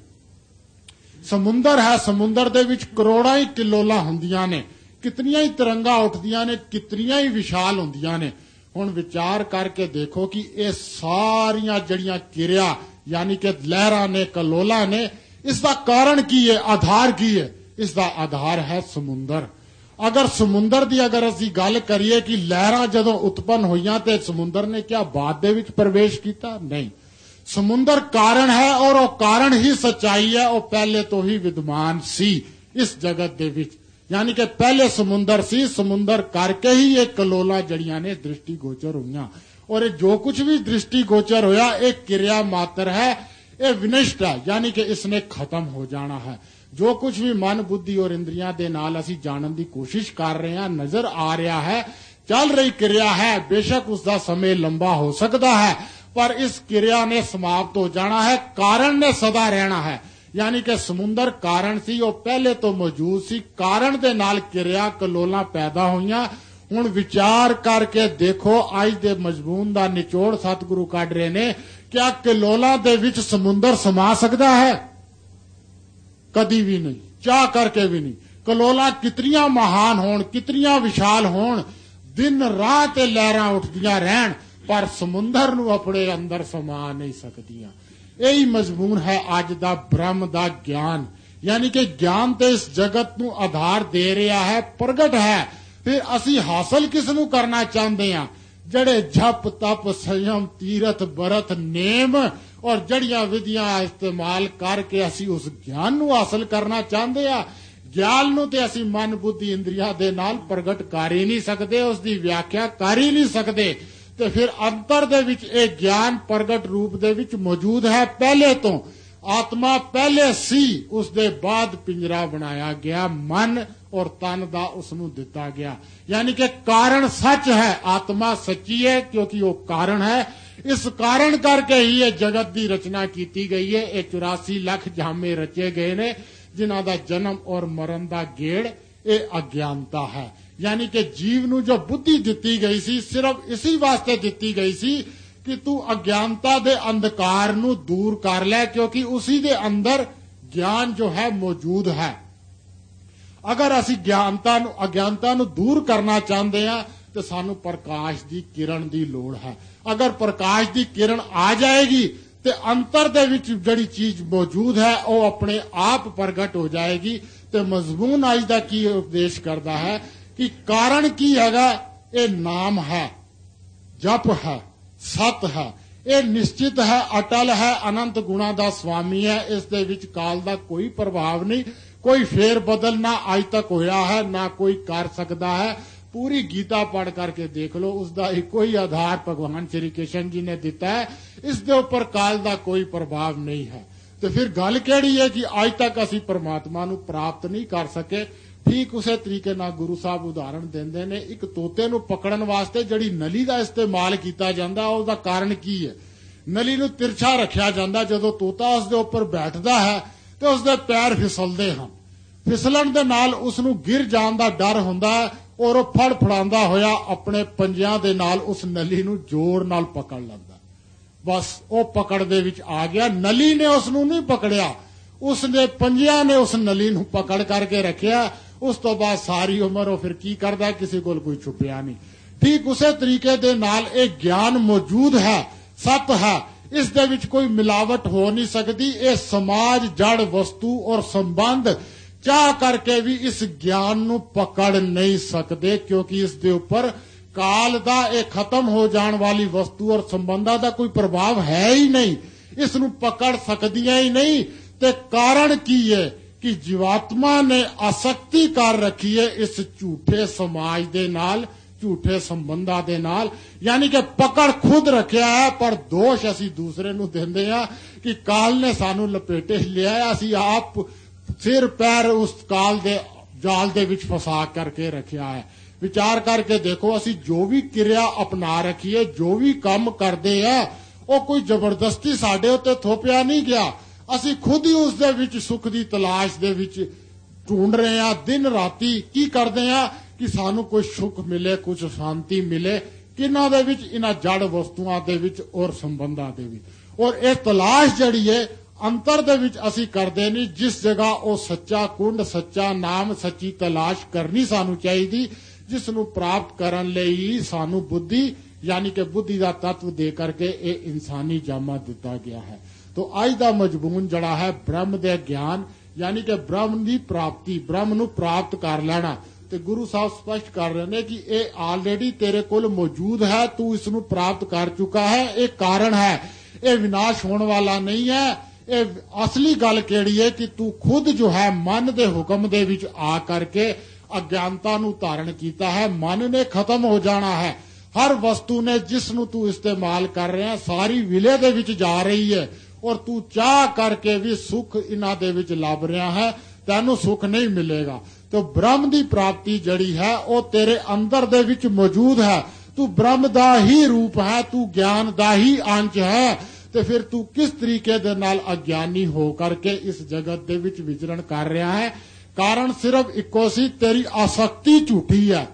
समुंदर है, समुंदर दे विच करोड़ां ही किलोला हुंदियां ने, कितनियां ही तरंगा उठदियां ने, कितनियां ही विशाल हुंदियां ने। हुण विचार करके देखो कि ये सारियां जड़ियां क्रिया यानी कि लहरां ने, कलोला ने, इसका कारण की है? आधार की है? इसका आधार है समुंदर। अगर समुंदर की अगर असी गल करिए कि लहरां जदों उत्पन्न होईयां ते समुंदर ने क्या बाद दे विच प्रवेश किया? नहीं। ਸਮੁੰਦਰ ਕਾਰਨ ਹੈ ਔਰ ਉਹ ਕਾਰਨ ਹੀ ਸੱਚਾਈ ਹੈ। ਉਹ ਪਹਿਲੇ ਤੋਂ ਹੀ ਵਿਦਮਾਨ ਸੀ ਇਸ ਜਗਤ ਦੇ ਵਿੱਚ, ਯਾਨੀ ਕਿ ਪਹਿਲੇ ਸਮੁੰਦਰ ਸੀ, ਸਮੁੰਦਰ ਕਰਕੇ ਹੀ ਇਹ ਕਲੋਲਾਂ ਜੜੀਆਂ ਨੇ ਦ੍ਰਿਸ਼ਟੀ ਗੋਚਰ ਹੋਈਆਂ। ਔਰ ਇਹ ਜੋ ਕੁਝ ਵੀ ਦ੍ਰਿਸ਼ਟੀ ਗੋਚਰ ਹੋਇਆ ਇਹ ਕਿਰਿਆ ਮਾਤਰ ਹੈ, ਇਹ ਵਿਨਿਸ਼ਟ ਹੈ, ਯਾਨੀ ਕਿ ਇਸਨੇ ਖਤਮ ਹੋ ਜਾਣਾ ਹੈ। ਜੋ ਕੁਝ ਵੀ ਮਨ ਬੁੱਧੀ ਔਰ ਇੰਦਰੀਆਂ ਦੇ ਨਾਲ ਅਸੀਂ ਜਾਣਨ ਦੀ ਕੋਸ਼ਿਸ਼ ਕਰ ਰਹੇ ਹਾਂ, ਨਜ਼ਰ ਆ ਰਿਹਾ ਹੈ, ਚੱਲ ਰਹੀ ਕਿਰਿਆ ਹੈ, ਬੇਸ਼ੱਕ ਉਸਦਾ ਸਮੇਂ ਲੰਬਾ ਹੋ ਸਕਦਾ ਹੈ, ਪਰ ਇਸ ਕਿਰਿਆ ਨੇ ਸਮਾਪਤ ਹੋ ਜਾਣਾ ਹੈ। ਕਾਰਨ ਨੇ ਸਦਾ ਰਹਿਣਾ ਹੈ, ਯਾਨੀ ਕਿ ਸਮੁੰਦਰ ਕਾਰਨ ਸੀ, ਉਹ ਪਹਿਲੇ ਤੋਂ ਮੌਜੂਦ ਸੀ। ਕਾਰਨ ਦੇ ਨਾਲ ਕਿਰਿਆ ਕਲੋਲਾਂ ਪੈਦਾ ਹੋਈਆਂ। ਹੁਣ ਵਿਚਾਰ ਕਰਕੇ ਦੇਖੋ, ਅੱਜ ਦੇ ਮਜ਼ਮੂਨ ਦਾ ਨਿਚੋੜ ਸਤਿਗੁਰੂ ਕੱਢ ਰਹੇ ਨੇ, ਕਿਆ ਕਲੋਲਾਂ ਦੇ ਵਿੱਚ ਸਮੁੰਦਰ ਸਮਾ ਸਕਦਾ ਹੈ? ਕਦੀ ਵੀ ਨਹੀਂ, ਚਾਹ ਕਰਕੇ ਵੀ ਨਹੀਂ। ਕਲੋਲਾਂ ਕਿਤਨੀਆਂ ਮਹਾਨ ਹੋਣ, ਕਿਤਨੀਆਂ ਵਿਸ਼ਾਲ ਹੋਣ, ਦਿਨ ਰਾਤ ਲਹਿਰਾਂ ਉੱਠਦੀਆਂ ਰਹਿਣ, ਪਰ ਸਮੁੰਦਰ ਨੂੰ ਆਪਣੇ ਅੰਦਰ ਸਮਾ ਨਹੀਂ ਸਕਦੀਆਂ। ਇਹੀ ਮਜ਼ਮੂਨ ਹੈ ਅੱਜ ਦਾ ਬ੍ਰਹਮ ਦਾ ਗਿਆਨ, ਯਾਨੀ ਕਿ ਗਿਆਨ ਤੇ ਇਸ ਜਗਤ ਨੂੰ ਆਧਾਰ ਦੇ ਰਿਹਾ ਹੈ, ਪ੍ਰਗਟ ਹੈ। ਫਿਰ ਅਸੀਂ ਹਾਸਲ ਕਿਸ ਨੂੰ ਕਰਨਾ ਚਾਹੁੰਦੇ ਹਾਂ? ਜਿਹੜੇ ਜਪ ਤਪ ਸੰਯਮ ਤੀਰਥ ਬਰਤ ਨੇਮ ਔਰ ਜੜੀਆਂ ਵਿਧੀਆਂ ਇਸਤੇਮਾਲ ਕਰਕੇ ਅਸੀਂ ਉਸ ਗਿਆਨ ਨੂੰ ਹਾਸਲ ਕਰਨਾ ਚਾਹੁੰਦੇ ਆ। ਗਿਆਨ ਨੂੰ ਤੇ ਅਸੀਂ ਮਨ ਬੁੱਧੀ ਇੰਦਰੀਆਂ ਦੇ ਨਾਲ ਪ੍ਰਗਟ ਕਰ ਹੀ ਨਹੀਂ ਸਕਦੇ, ਉਸ ਦੀ ਵਿਆਖਿਆ ਕਰ ਹੀ ਨਹੀਂ ਸਕਦੇ। ਤੇ ਫਿਰ ਅੰਤਰ ਦੇ ਵਿੱਚ ਇਹ ਗਿਆਨ ਪ੍ਰਗਟ ਰੂਪ ਦੇ ਵਿੱਚ ਮੌਜੂਦ ਹੈ ਪਹਿਲੇ ਤੋਂ। ਆਤਮਾ ਪਹਿਲੇ ਸੀ, ਉਸ ਦੇ ਬਾਅਦ ਪਿੰਜਰਾ ਬਣਾਇਆ ਗਿਆ, ਮਨ ਔਰ ਤਨ ਦਾ ਉਸ ਨੂੰ ਦਿੱਤਾ ਗਿਆ। ਯਾਨੀ ਕਿ ਕਾਰਨ ਸੱਚ ਹੈ, ਆਤਮਾ ਸੱਚੀ ਹੈ ਕਿਉਂਕਿ ਉਹ ਕਾਰਨ ਹੈ। ਇਸ ਕਾਰਨ ਕਰਕੇ ਹੀ ਇਹ ਜਗਤ ਦੀ ਰਚਨਾ ਕੀਤੀ ਗਈ ਹੈ। ਇਹ 84 ਲੱਖ ਜਾਮੇ ਰਚੇ ਗਏ ਨੇ, ਜਿਨ੍ਹਾਂ ਦਾ ਜਨਮ ਔਰ ਮਰਨ ਦਾ ਗੇੜ ਇਹ ਅਗਿਆਨਤਾ ਹੈ। ਯਾਨੀ ਕਿ ਜੀਵ ਨੂੰ ਜੋ ਬੁੱਧੀ ਦਿੱਤੀ ਗਈ ਸੀ, ਸਿਰਫ ਇਸੇ ਵਾਸਤੇ ਦਿੱਤੀ ਗਈ ਸੀ ਕਿ ਤੂੰ ਅਗਿਆਨਤਾ ਦੇ ਅੰਧਕਾਰ ਨੂੰ ਦੂਰ ਕਰ ਲੈ, ਕਿਉਂਕਿ ਉਸੇ ਦੇ ਅੰਦਰ ਗਿਆਨ ਜੋ ਹੈ ਮੌਜੂਦ ਹੈ। ਅਗਰ ਅਸੀਂ ਅਗਿਆਨਤਾ ਨੂੰ ਦੂਰ ਕਰਨਾ ਚਾਹੁੰਦੇ ਹਾਂ ਤੇ ਸਾਨੂੰ ਪ੍ਰਕਾਸ਼ ਦੀ ਕਿਰਨ ਦੀ ਲੋੜ ਹੈ। ਅਗਰ ਪ੍ਰਕਾਸ਼ ਦੀ ਕਿਰਨ ਆ ਜਾਏਗੀ ਤੇ ਅੰਤਰ ਦੇ ਵਿੱਚ ਜਿਹੜੀ ਚੀਜ਼ ਮੌਜੂਦ ਹੈ ਉਹ ਆਪਣੇ ਆਪ ਪ੍ਰਗਟ ਹੋ ਜਾਏਗੀ। ਤੇ ਮਜ਼ਮੂਨ ਅੱਜ ਦਾ ਕੀ ਉਪਦੇਸ਼ ਕਰਦਾ ਹੈ ਕਿ ਕਾਰਨ ਕੀ ਹੈਗਾ? ਇਹ ਨਾਮ ਹੈ, ਜਪ ਹੈ, ਸਤ ਹੈ, ਇਹ ਨਿਸ਼ਚਿਤ ਹੈ, ਅਟਲ ਹੈ, ਅਨੰਤ ਗੁਣਾ ਦਾ ਸਵਾਮੀ ਹੈ। ਇਸ ਦੇ ਵਿੱਚ ਕਾਲ ਦਾ ਕੋਈ ਪ੍ਰਭਾਵ ਨਹੀਂ, ਕੋਈ ਫੇਰ ਬਦਲ ਨਾ ਅੱਜ ਤੱਕ ਹੋਇਆ ਹੈ, ਨਾ ਕੋਈ ਕਰ ਸਕਦਾ ਹੈ। ਪੂਰੀ ਗੀਤਾ ਪੜ੍ਹ ਕਰਕੇ ਦੇਖ ਲਓ, ਉਸ ਦਾ ਇੱਕੋ ਹੀ ਆਧਾਰ ਭਗਵਾਨ ਸ਼੍ਰੀ ਕ੍ਰਿਸ਼ਨ ਜੀ ਨੇ ਦਿੱਤਾ ਹੈ। ਇਸ ਦੇ ਉੱਪਰ ਕਾਲ ਦਾ ਕੋਈ ਪ੍ਰਭਾਵ ਨਹੀਂ ਹੈ। ਤੇ ਫਿਰ ਗੱਲ ਕਿਹੜੀ ਹੈ ਕਿ ਅੱਜ ਤੱਕ ਅਸੀਂ ਪਰਮਾਤਮਾ ਨੂੰ ਪ੍ਰਾਪਤ ਨਹੀਂ ਕਰ ਸਕੇ। ਠੀਕ ਉਸੇ ਤਰੀਕੇ ਨਾਲ ਗੁਰੂ ਸਾਹਿਬ ਉਦਾਹਰਣ ਦਿੰਦੇ ਨੇ, ਇੱਕ ਤੋਤੇ ਨੂੰ ਪਕੜਨ ਵਾਸਤੇ ਜਿਹੜੀ ਨਲੀ ਦਾ ਇਸਤੇਮਾਲ ਕੀਤਾ ਜਾਂਦਾ, ਉਹਦਾ ਕਾਰਨ ਕੀ ਹੈ? ਨਲੀ ਨੂੰ ਤਿਰਛਾ ਰੱਖਿਆ ਜਾਂਦਾ, ਜਦੋਂ ਤੋਤਾ ਉਸ ਦੇ ਉੱਪਰ ਬੈਠਦਾ ਹੈ ਤੇ ਉਸ ਦੇ ਪੈਰ ਫਿਸਲਦੇ ਹਨ। ਫਿਸਲਣ ਦੇ ਨਾਲ ਉਸ ਨੂੰ ਗਿਰ ਜਾਣ ਦਾ ਡਰ ਹੁੰਦਾ ਹੈ ਔਰ ਉਹ ਫੜਾਉਂਦਾ ਹੋਇਆ ਆਪਣੇ ਪੰਜਿਆਂ ਦੇ ਨਾਲ ਉਸ ਨਲੀ ਨੂੰ ਜ਼ੋਰ ਨਾਲ ਪਕੜ ਲੈਂਦਾ। ਬਸ ਉਹ ਪਕੜ ਦੇ ਵਿੱਚ ਆ ਗਿਆ, ਨਲੀ ਨੇ ਉਸ ਨੂੰ ਨਹੀਂ ਪਕੜਿਆ, ਉਸ ਨੇ ਪੰਜਿਆਂ ਨੇ ਉਸ ਨਲੀ ਨੂੰ ਪਕੜ ਕਰਕੇ ਰੱਖਿਆ। ਉਸ ਤੋਂ ਬਾਅਦ ਸਾਰੀ ਉਮਰ ਉਹ ਫਿਰ ਕੀ ਕਰਦਾ, ਕਿਸੇ ਕੋਲ ਕੋਈ ਛੁਪਿਆ ਨਹੀਂ। ਠੀਕ ਉਸੇ ਤਰੀਕੇ ਦੇ ਨਾਲ ਇਹ ਗਿਆਨ ਮੌਜੂਦ ਹੈ, ਸਤ ਹੈ, ਇਸ ਦੇ ਵਿੱਚ ਕੋਈ ਮਿਲਾਵਟ ਹੋ ਨਹੀਂ ਸਕਦੀ। ਇਹ ਸਮਾਜ, ਜੜ, ਵਸਤੂ ਔਰ ਸੰਬੰਧ ਚਾਹ ਕਰਕੇ ਵੀ ਇਸ ਗਿਆਨ ਨੂੰ ਪਕੜ ਨਹੀਂ ਸਕਦੇ, ਕਿਉਂਕਿ ਇਸ ਦੇ ਉੱਪਰ ਕਾਲ ਦਾ ਇਹ ਖਤਮ ਹੋ ਜਾਣ ਵਾਲੀ ਵਸਤੂ ਔਰ ਸੰਬੰਧਾਂ ਦਾ ਕੋਈ ਪ੍ਰਭਾਵ ਹੈ ਹੀ ਨਹੀਂ, ਇਸ ਨੂੰ ਪਕੜ ਸਕਦੀਆਂ ਹੀ ਨਹੀਂ। ਤੇ ਕਾਰਨ ਕੀ ਹੈ ਕਿ ਜੀਵਾਤਮਾ ਨੇ ਆਸਕਤੀ ਕਰ ਰੱਖੀ ਹੈ ਇਸ ਝੂਠੇ ਸਮਾਜ ਦੇ ਨਾਲ, ਝੂਠੇ ਸੰਬੰਧਾਂ ਦੇ ਨਾਲ। ਯਾਨੀ ਕਿ ਪਕੜ ਖੁਦ ਰੱਖਿਆ ਹੈ, ਪਰ ਦੋਸ਼ ਅਸੀਂ ਦੂਸਰੇ ਨੂੰ ਦਿੰਦੇ ਹਾਂ ਕਿ ਕਾਲ ਨੇ ਸਾਨੂੰ ਲਪੇਟੇ ਲਿਆ, ਅਸੀਂ ਆਪ ਸਿਰ ਪੈਰ ਉਸ ਕਾਲ ਦੇ ਜਾਲ ਦੇ ਵਿੱਚ ਫਸਾ ਕਰਕੇ ਰੱਖਿਆ ਹੈ। ਵਿਚਾਰ ਕਰਕੇ ਦੇਖੋ, ਅਸੀਂ ਜੋ ਵੀ ਕਿਰਿਆ ਅਪਣਾ ਰੱਖੀਏ, ਜੋ ਵੀ ਕੰਮ ਕਰਦੇ ਆ, ਉਹ ਕੋਈ ਜ਼ਬਰਦਸਤੀ ਸਾਡੇ ਉੱਤੇ ਥੋਪਿਆ ਨਹੀਂ ਗਿਆ। ਅਸੀਂ ਖੁਦ ਹੀ ਉਸ ਦੇ ਵਿੱਚ ਸੁੱਖ ਦੀ ਤਲਾਸ਼ ਦੇ ਵਿੱਚ ਢੂੰਡ ਰਹੇ ਹਾਂ। ਦਿਨ ਰਾਤੀ ਕੀ ਕਰਦੇ ਆ ਕਿ ਸਾਨੂੰ ਕੋਈ ਸੁੱਖ ਮਿਲੇ, ਕੁਝ ਸ਼ਾਂਤੀ ਮਿਲੇ, ਕਿਨਾਂ ਦੇ ਵਿੱਚ? ਇਹਨਾਂ ਜੜ ਵਸਤੂਆਂ ਦੇ ਵਿੱਚ ਔਰ ਸੰਬੰਧਾਂ ਦੇ ਵਿੱਚ। ਔਰ ਇਹ ਤਲਾਸ਼ ਜਿਹੜੀ ਹੈ ਅੰਤਰ ਦੇ ਵਿੱਚ ਅਸੀਂ ਕਰਦੇ ਨਹੀਂ। ਜਿਸ ਜਗ੍ਹਾ ਉਹ ਸੱਚਾ ਕੁੰਡ, ਸੱਚਾ ਨਾਮ, ਸੱਚੀ ਤਲਾਸ਼ ਕਰਨੀ ਸਾਨੂੰ ਚਾਹੀਦੀ, ਜਿਸ ਨੂੰ ਪ੍ਰਾਪਤ ਕਰਨ ਲਈ ਸਾਨੂੰ ਬੁੱਧੀ ਯਾਨੀ ਕਿ ਬੁੱਧੀ ਦਾ ਤੱਤਵ ਦੇ ਕਰਕੇ ਇਹ ਇਨਸਾਨੀ ਜਾਮਾ ਦਿੱਤਾ ਗਿਆ ਹੈ। ਤੋ ਅੱਜ ਦਾ ਮਜ਼ਮੂਨ ਜਿਹੜਾ ਹੈ ਬ੍ਰਹਮ ਦੇ ਗਿਆਨ ਯਾਨੀ ਕਿ ਬ੍ਰਹਮ ਦੀ ਪ੍ਰਾਪਤੀ, ਬ੍ਰਹਮ ਨੂੰ ਪ੍ਰਾਪਤ ਕਰ ਲੈਣਾ। ਤੇ ਗੁਰੂ ਸਾਹਿਬ ਸਪਸ਼ਟ ਕਰ ਰਹੇ ਨੇ ਕਿ ਇਹ ਆਲਰੇਡੀ ਤੇਰੇ ਕੋਲ ਮੌਜੂਦ ਹੈ, ਤੂੰ ਇਸ ਨੂੰ ਪ੍ਰਾਪਤ ਕਰ ਚੁੱਕਾ ਹੈ। ਇਹ ਕਾਰਨ ਹੈ, ਇਹ ਵਿਨਾਸ਼ ਹੋਣ ਵਾਲਾ ਨਹੀਂ ਹੈ। ਇਹ ਅਸਲੀ ਗੱਲ ਕਿਹੜੀ ਹੈ ਕਿ ਤੂੰ ਖੁਦ ਜੋ ਹੈ ਮਨ ਦੇ ਹੁਕਮ ਦੇ ਵਿੱਚ ਆ ਕਰਕੇ ਅਗਿਆਨਤਾ ਨੂੰ ਧਾਰਨ ਕੀਤਾ ਹੈ। ਮਨ ਨੇ ਖਤਮ ਹੋ ਜਾਣਾ ਹੈ। ਹਰ ਵਸਤੂ ਨੇ ਜਿਸ ਨੂੰ ਤੂੰ ਇਸਤੇਮਾਲ ਕਰ ਰਿਹਾ ਸਾਰੀ ਵਿਲੇ ਦੇ ਵਿੱਚ ਜਾ ਰਹੀ ਹੈ ਔਰ ਤੂੰ ਚਾਹ ਕਰਕੇ ਵੀ ਸੁੱਖ ਇਹਨਾਂ ਦੇ ਵਿੱਚ ਲੱਭ ਰਿਹਾ ਹੈ, ਤੈਨੂੰ ਸੁੱਖ ਨਹੀਂ ਮਿਲੇਗਾ। ਤੇ ਬ੍ਰਹਮ ਦੀ ਪ੍ਰਾਪਤੀ ਜਿਹੜੀ ਹੈ ਉਹ ਤੇਰੇ ਅੰਦਰ ਦੇ ਵਿੱਚ ਮੌਜੂਦ ਹੈ। ਤੂੰ ਬ੍ਰਹਮ ਦਾ ਹੀ ਰੂਪ ਹੈ, ਤੂੰ ਗਿਆਨ ਦਾ ਹੀ ਅੰਸ਼ ਹੈ। ਤੇ ਫਿਰ ਤੂੰ ਕਿਸ ਤਰੀਕੇ ਦੇ ਨਾਲ ਅਗਿਆਨੀ ਹੋ ਕਰਕੇ ਇਸ ਜਗਤ ਦੇ ਵਿੱਚ ਵਿਚਰਨ ਕਰ ਰਿਹਾ ਹੈ? ਕਾਰਨ ਸਿਰਫ ਇੱਕੋ ਸੀ, ਤੇਰੀ ਆਸਕਤੀ ਝੂਠੀ ਹੈ।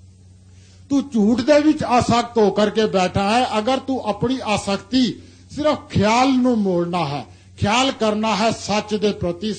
ਤੂੰ ਝੂਠ ਦੇ ਵਿੱਚ ਆਸਕਤ ਹੋ ਕਰਕੇ ਬੈਠਾ ਹੈ। ਅਗਰ ਤੂੰ ਆਪਣੀ ਆਸਕਤੀ ਸਿਰਫ ਖਿਆਲ ਨੂੰ ਮੋੜਨਾ ਹੈ, ਖਿਆਲ ਕਰਨਾ ਹੈ ਸੱਚ ਦੇ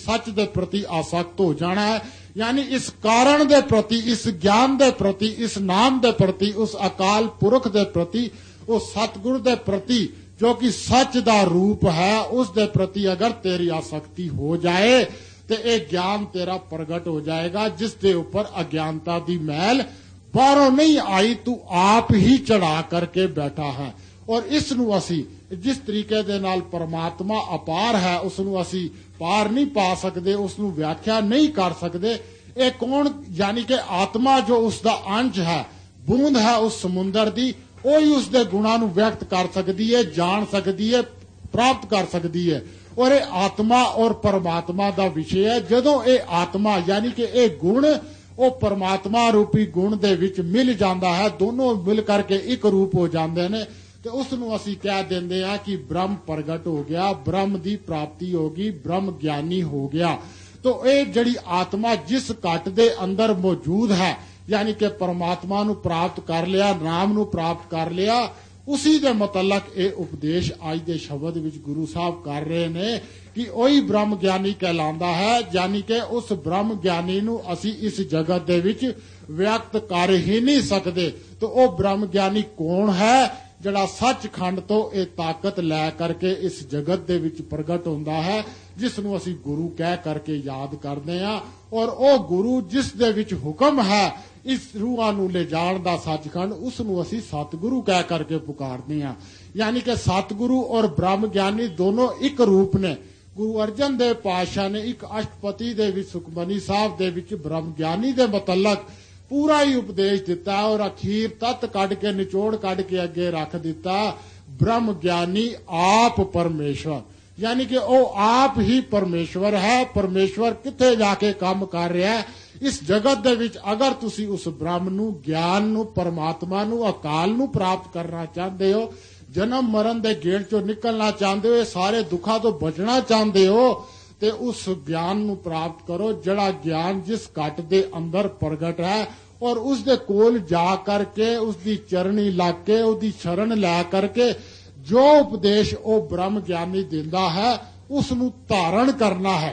ਪ੍ਰਤੀ ਆਸਕਤ ਹੋ ਜਾਣਾ ਹੈ, यानी इस कारण दे प्रति, इस ज्ञान दे प्रति, इस नाम दे प्रति, उस अकाल पुरख दे प्रति, उस सतगुर दे प्रति जो कि सच दा रूप है, उस दे प्रति अगर तेरी आसक्ति हो जाए तो एक ज्ञान तेरा प्रगट हो जाएगा जिस दे ऊपर अज्ञानता दी मैल बाहरों नहीं आई, तू आप ही चढ़ा करके बैठा है। और इस नू असी जिस तरीके दे नाल परमात्मा अपार है उस नू असी पार नहीं पा सकते, उस नू व्याख्या नहीं कर सकते। ये कौन, यानी कि आत्मा जो उसका अंश है, बूंद है उस समुंदर दी, वही उसके गुणां नू व्यक्त कर सकती है, जान सकती है, प्राप्त कर सकती है। और ये आत्मा और परमात्मा का विषय है। जदों ये आत्मा यानी कि ये गुण वो परमात्मा रूपी गुण दे विच मिल जाता है, दोनों मिल करके एक रूप हो जाते हैं, तो उसनू असी कह देंगे हैं कि ब्रह्म प्रगट हो गया, ब्रह्म की प्राप्ति होगी, ब्रह्म ज्ञानी हो गया। तो ये जड़ी आत्मा जिस घट दे अंदर मौजूद है, यानी कि परमात्मा नू प्राप्त कर लिया, नाम नू प्राप्त कर लिया, उसी दे मतलब ये उपदेश अज दे शब्द विच गुरु साहब कर रहे ने कि वही ब्रह्म ज्ञानी कहलांदा है। यानी कि उस ब्रह्म ज्ञानी नू असी इस जगत दे विच व्यक्त कर ही नहीं सकते। तो वो ब्रह्म ज्ञानी कौन है? जड़ा सचखंड तो ये ताकत लै करके इस जगत दे विच प्रगट होंदा है, जिसनू असी गुरु कह करके याद करते हैं। और वो गुरु जिस दे विच हुक्म है इस रूहां नू ले जाण दा सचखंड, उसनू असी सतगुरु कह करके पुकारते हैं। यानी कि सतगुरु और ब्रह्म ज्ञानी दोनों एक रूप ने। गुरु अर्जन देव पातशाह ने एक अष्टपदी दे विच सुखमनी साहब दे विच ब्रह्म ज्ञानी दे मतलब पूरा ही उपदेश दिता और अखीर तत् कढ़ के निचोड़ कढ़ के अगे रख दिता, ब्रह्म ज्ञानी आप परमेश्वर। यानी कि वो आप ही परमेश्वर है। परमेश्वर किथे जाके काम कर रहा है इस जगत दे विच। अगर तुसी उस ब्रह्म नू, ज्ञान नू, परमात्मा नू, अकाल नू प्राप्त करना चाहते हो, जन्म मरण दे गेड़ चो निकलना चाहते हो, ये सारे दुखा तो बचना चाहते हो, ते उस ज्ञान नू प्राप्त करो जड़ा ज्ञान जिस घट दे अंदर प्रगट है। और उस दे कोल जा करके उसकी चरणी लग के उसकी शरण लै करके जो उपदेश वो ब्रह्म ज्ञानी दिंदा है उसनू धारण करना है।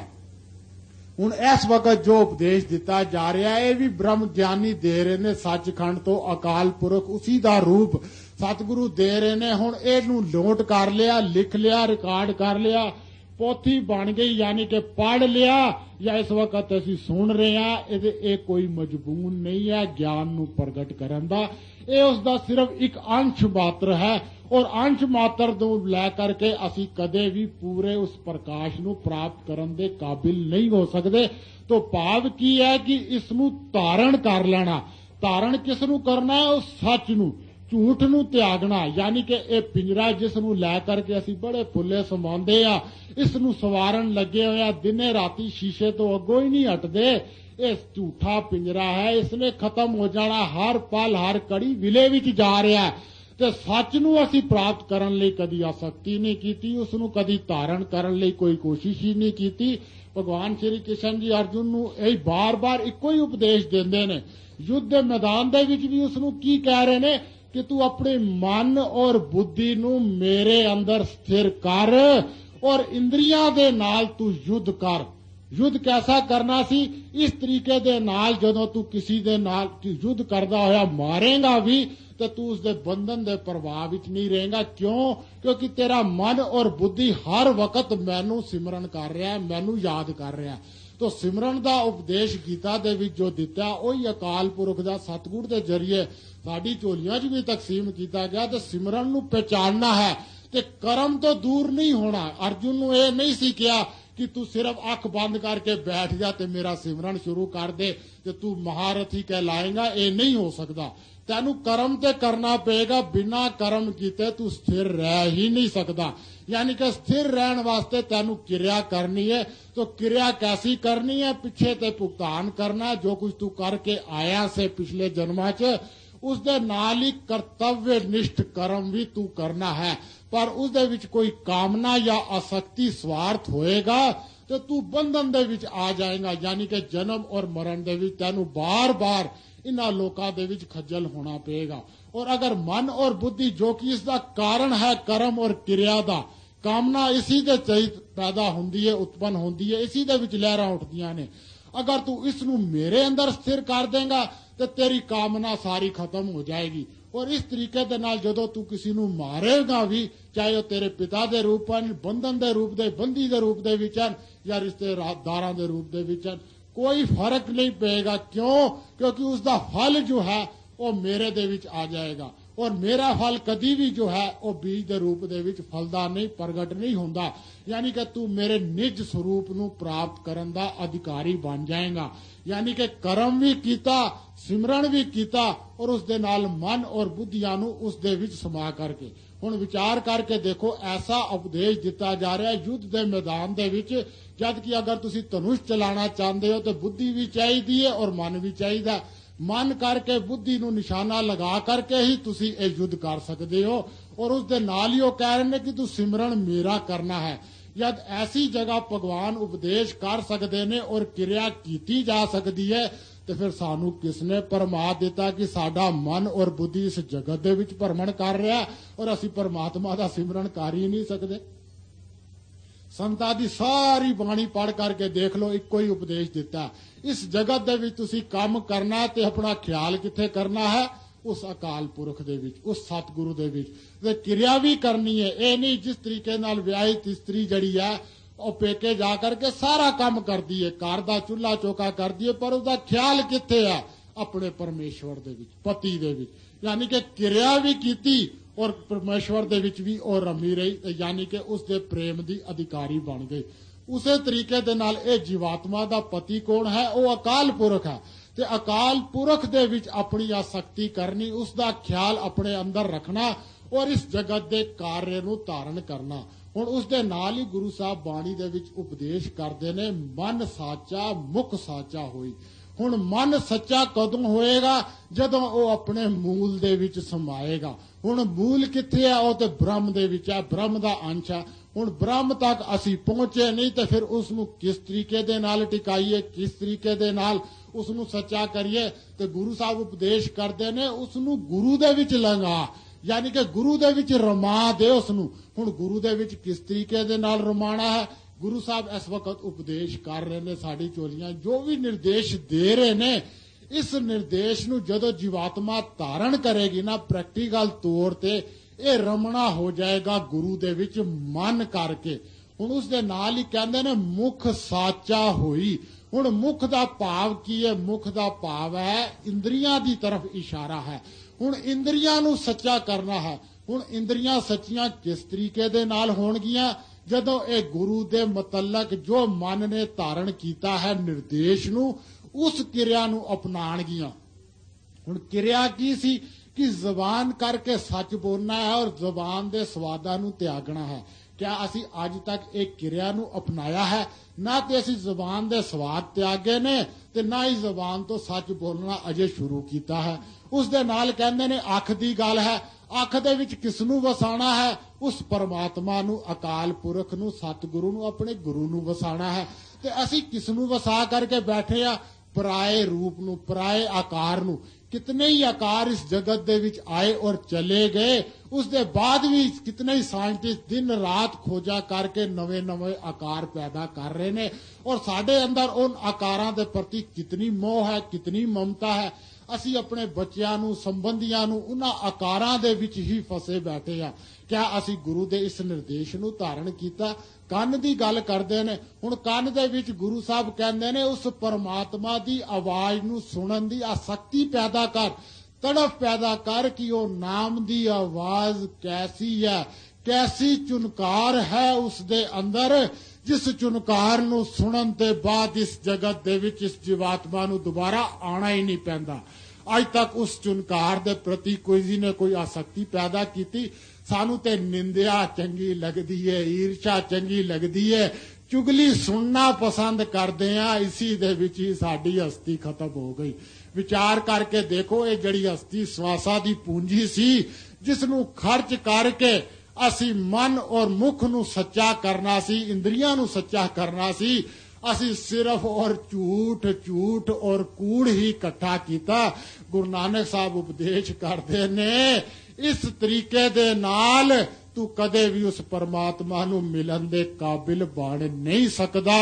हुण इस वक्त जो उपदेश दिता जा रहा है ये भी ब्रह्म ज्ञानी दे रहे ने, सचखंड तो अकाल पुरख उसी दा रूप सतगुरु दे रहे ने। हुण इहनू नोट कर लिया, लिख लिया, रिकॉर्ड कर लिया, पोथी बन गई, यानी कि पढ़ लिया, या इस वक्त असी सुन रहे हैं, ये कोई मजबून नहीं है ज्ञान नू प्रगट करन दा। ये उसका सिर्फ एक अंश मात्र है। और अंश मात्र नू लै करके असी कदे भी पूरे उस प्रकाश नू प्राप्त करन दे काबिल नहीं हो सकते। तो भाव की है कि इसनू धारण कर लेना। धारण किस नू करना है? उस सच नू, झूठ नू त्यागना। यानी कि यह पिंजरा जिस नू लै करके असी बड़े फुले समांदे आ, इस नू सवारन लगे होया दिने राती शीशे तो अगों ही नहीं हटदे। ये झूठा पिंजरा है, इसने खत्म हो जाना। हर पल हर कड़ी विले विच जा रहा है। ते सच नू असी प्राप्त करन लई कदी आसक्ति नहीं कीती, उसनू कदी धारण करन लई कोई कोशिश ही नहीं कीती। भगवान श्री कृष्ण जी अर्जुन नू यही बार बार इको ही उपदेश देंदे ने। युद्ध दे मैदान दे विच भी उसनू की कह रहे ने कि तू अपने मन और बुद्धि नू मेरे अंदर स्थिर कर और इंद्रियां दे नाल तू युद्ध कर। युद्ध कैसा करना सी? इस तरीके दे नाल जदों तू किसी दे नाल युद्ध करदा होया मारेगा भी तो तू उसके बंधन दे प्रभाव विच नहीं रहेगा। क्यों? क्योंकि तेरा मन और बुद्धि हर वक्त मैनू सिमरन कर रहा है, मैनू याद कर रहा है। तो सिमरन का उपदेश गीता दे विच जो दिता वही अकाल पुरख दा सतगुर दे जरिए साडी झोलियां च भी तकसीम किया गया। तो सिमरन नू पहचानना है ਤੇ ਕਰਮ ਤੋਂ ਦੂਰ ਨਹੀਂ ਹੋਣਾ। ਅਰਜੁਨ ਨੂੰ ਇਹ ਨਹੀਂ ਸੀ ਕਿਹਾ ਕਿ ਤੂੰ ਸਿਰਫ ਅੱਖ ਬੰਦ ਕਰਕੇ ਬੈਠ ਜਾ ਤੇ ਮੇਰਾ ਸਿਮਰਨ ਸ਼ੁਰੂ ਕਰ ਦੇ ਤੇ ਤੂੰ ਮਹਾਰਥੀ ਕਹਿਲਾਏਗਾ। ਇਹ ਨਹੀਂ ਹੋ ਸਕਦਾ। ਤੈਨੂੰ ਕਰਮ ਤੇ ਕਰਨਾ ਪਏਗਾ। ਬਿਨਾਂ ਕਰਮ ਕੀਤੇ ਤੂੰ ਸਥਿਰ ਰਹਿ ਹੀ ਨਹੀਂ ਸਕਦਾ। यानी कि स्थिर रहने वास्ते तेनू क्रिया करनी है। तो क्रिया कैसी करनी है? पिछे ते भुगतान करना है। जो कुछ तू करके आया से पिछले जन्मां च उसदे नाल ही कर्तव्य निष्ठ कर्म भी तू करना है। पर उसदे विच कोई कामना या आसक्ति स्वार्थ होएगा तो तू बंधन दे विच आ जाएगा। यानी कि जन्म और मरण दे विच तेनू बार बार इन्हां लोकां दे विच खज्जल होना पेगा। और अगर मन और बुद्धि जो कि इसका कारण है कर्म और क्रिया दा, कामना इसी दे चाहिए पैदा होंदी है, उत्पन्न होंदी है, इसी दे विच लहरां उठदियां ने। अगर तू इसनू मेरे अंदर स्थिर कर देगा तो तेरी कामना सारी खत्म हो जाएगी। और इस तरीके दे नाल जदों तू किसी नू मारेगा भी, चाहे वह तेरे पिता दे रूप हन, बंधन दे रूप दे, बंदी दे रूप दे विच हन या रिश्तेदारां दे रूप दे विच हन, कोई फर्क नहीं पेगा। क्यों? क्योंकि उसका फल जो है वो मेरे दे विच आ जाएगा। और मेरा फल कदी भी जो है वो बीज दे रूप दे विच फलदा नहीं, प्रगट नहीं होंदा। यानी कि तू मेरे निज स्वरूप नू प्राप्त करन दा अधिकारी बन जाएगा। यानी कि कर्म भी कीता, सिमरन भी कीता और उस दे नाल मन और बुद्धियां नू उस दे विच समा करके। हुण विचार करके देखो, ऐसा उपदेश दिता जा रहा है युद्ध दे मैदान दे विच, जद कि अगर तुसी धनुष चलाना चाहते हो तो बुद्धि भी चाहिए और मन भी चाहिए। मन करके बुद्धि नू निशाना लगा करके ही तुसी ये युद्ध कर सकते हो। और उस दे नाल ही वो कह रहे हैं कि तू सिमरन मेरा करना है। जब ऐसी जगह भगवान उपदेश कर सकते ने और क्रिया की जा सकती है तो फिर सानू किसने परमा दिता कि साडा मन और बुद्धि इस जगत दे विच भरमण कर रहा है और असी परमात्मा दा सिमरन कर ही नहीं सकते। संता दी सारी बाणी पढ़ करके देख लो, इको ही उपदेश दिता। इस जगत दे विच तुसी काम करना है तो अपना ख्याल किथे करना है? उस अकाल पुरख दे विच, उस सतगुरु दे विच। ते क्रिया भी करनी है। ये नहीं जिस तरीके नाल विआहित स्त्री जड़ी है वो पेके जा करके सारा काम करती है, घर दा चूल्हा चौका करती है, पर उसका ख्याल किथे है? अपने परमेश्वर दे विच, पति दे विच। यानी कि क्रिया भी कीती और परमेश्वर दे विच भी और रमी रही, यानी कि उसके प्रेम दी अधिकारी बन गई। उसे तरीके दे नाल ए जीवात्मा दा पति कौन है? वो अकाल पुरख है। ते अकाल पुरख दे विच अपनी आसक्ति करनी, उसका ख्याल अपने अंदर रखना और इस जगत दे कार्य नू धारण करना। हुण उस दे नाल ही गुरु साहब बाणी दे विच उपदेश करदे ने, मन साचा मुख साचा होई। हुण मन सच्चा कदों होएगा? जदों वो अपने मूल दे विच समाएगा। हुण मूल किथे है? वो तो ब्रह्म दे विच है, ब्रह्म दा अंश है। हुण ब्रह्म तक असी पहुंचे नहीं तो फिर उसनू किस तरीके दे नाल टिकाइए, किस तरीके दे नाल उसनू सच्चा करिए? तो गुरु साहब उपदेश करदे ने उसनू गुरु दे विच लंघा, यानी कि गुरु दे विच रमा दे उसनू। हुण गुरु दे विच किस तरीके दे नाल रमाना है? गुरु साहब इस वक्त उपदेश कर रहे ने, साडी चोलियां जो भी निर्देश दे रहे ने, इस निर्देश नू जदों जीवात्मा धारण करेगी ना प्रैक्टिकल तौर ते, ये रमना हो जाएगा गुरु दे विच मन करके। हुण उस दे नाल ही कहंदे ने मुख साचा होई। हुण मुख दा भाव की है? मुख दा भाव है इंद्रियां दी तरफ इशारा है। हुण इंद्रियां नू सच्चा करना है। हुण इंद्रियां सच्चियां किस तरीके दे नाल होणगियां? जदों ए गुरु दे मतलक जो मन ने धारण कीता है निर्देश नू, उस क्रिया नू अपनाणगियां। हुण क्रिया की सी कि जबान करके सच बोलना है और जबान दे स्वादा नू त्यागना है। क्या असी अज तक एक क्रिया नू अपनाया है? ना तो असी जबान दे स्वाद त्यागे ने ते ना ही जबान तो सच बोलना अजे शुरू कीता है। उस दे नाल कहंदे ने अख दी गल है। अख दे विच किसनू वसाना है? उस परमात्मा नू, अकाल पुरख नू, सतगुरु नू, अपने गुरु नू वसाना है। ते असी किसनू वसा करके बैठे आ? पराए रूप नू, पराए आकार नू। कितने ही आकार इस जगत दे विच आए और चले गए, उस दे बाद भी कितने ही साइंटिस्ट दिन रात खोजा करके नवे नवे आकार पैदा कर रहे ने। और साडे अंदर उन आकारां दे प्रति कितनी मोह है, कितनी ममता है। असी अपने बच्चियां नू, संबंधियां नू उन्हां आकारां दे विच ही फसे बैठे आ। क्या असी गुरु दे इस निर्देश नू धारण कीता? ਕੰਨ ਦੀ ਗੱਲ ਕਰਦੇ ਨੇ। ਹੁਣ ਕੰਨ ਦੇ ਵਿੱਚ ਗੁਰੂ ਸਾਹਿਬ ਕਹਿੰਦੇ ਨੇ ਉਸ ਪਰਮਾਤਮਾ ਦੀ ਆਵਾਜ਼ ਨੂੰ ਸੁਣਨ ਦੀ ਆਸਕਤੀ ਪੈਦਾ ਕਰ, ਤੜਫ पैदा कर कि वो नाम दी आवाज कैसी है, कैसी चुनकार है उसके अंदर, जिस चुनकार नूं सुनन ते बाद इस जगत दे विच इस जीवात्मा नूं दोबारा आना ही नहीं पैंदा। अज तक उस चुनकार दे प्रति कोई ने कोई आसक्ति पैदा की। सानू ते निंदिया चंगी लगदी है, ईर्षा चंगी लगदी है, चुगली सुनना पसंद करते हैं। इसी दे विच ही साडी हस्ती खत्म हो गई। विचार करके देखो, ये जड़ी हस्ती श्वासा दी पूंजी सी, जिसनू खर्च करके असी मन और मुख नू सच्चा करना सी, इंद्रियां नू सच्चा करना सी, असी सिर्फ और झूठ झूठ और कूड़ ही इकट्ठा किया। गुरु नानक साहब उपदेश करते ने, इस तरीके दे नाल तू कदे भी उस परमात्मा नू मिलन दे काबिल बन नहीं सकदा।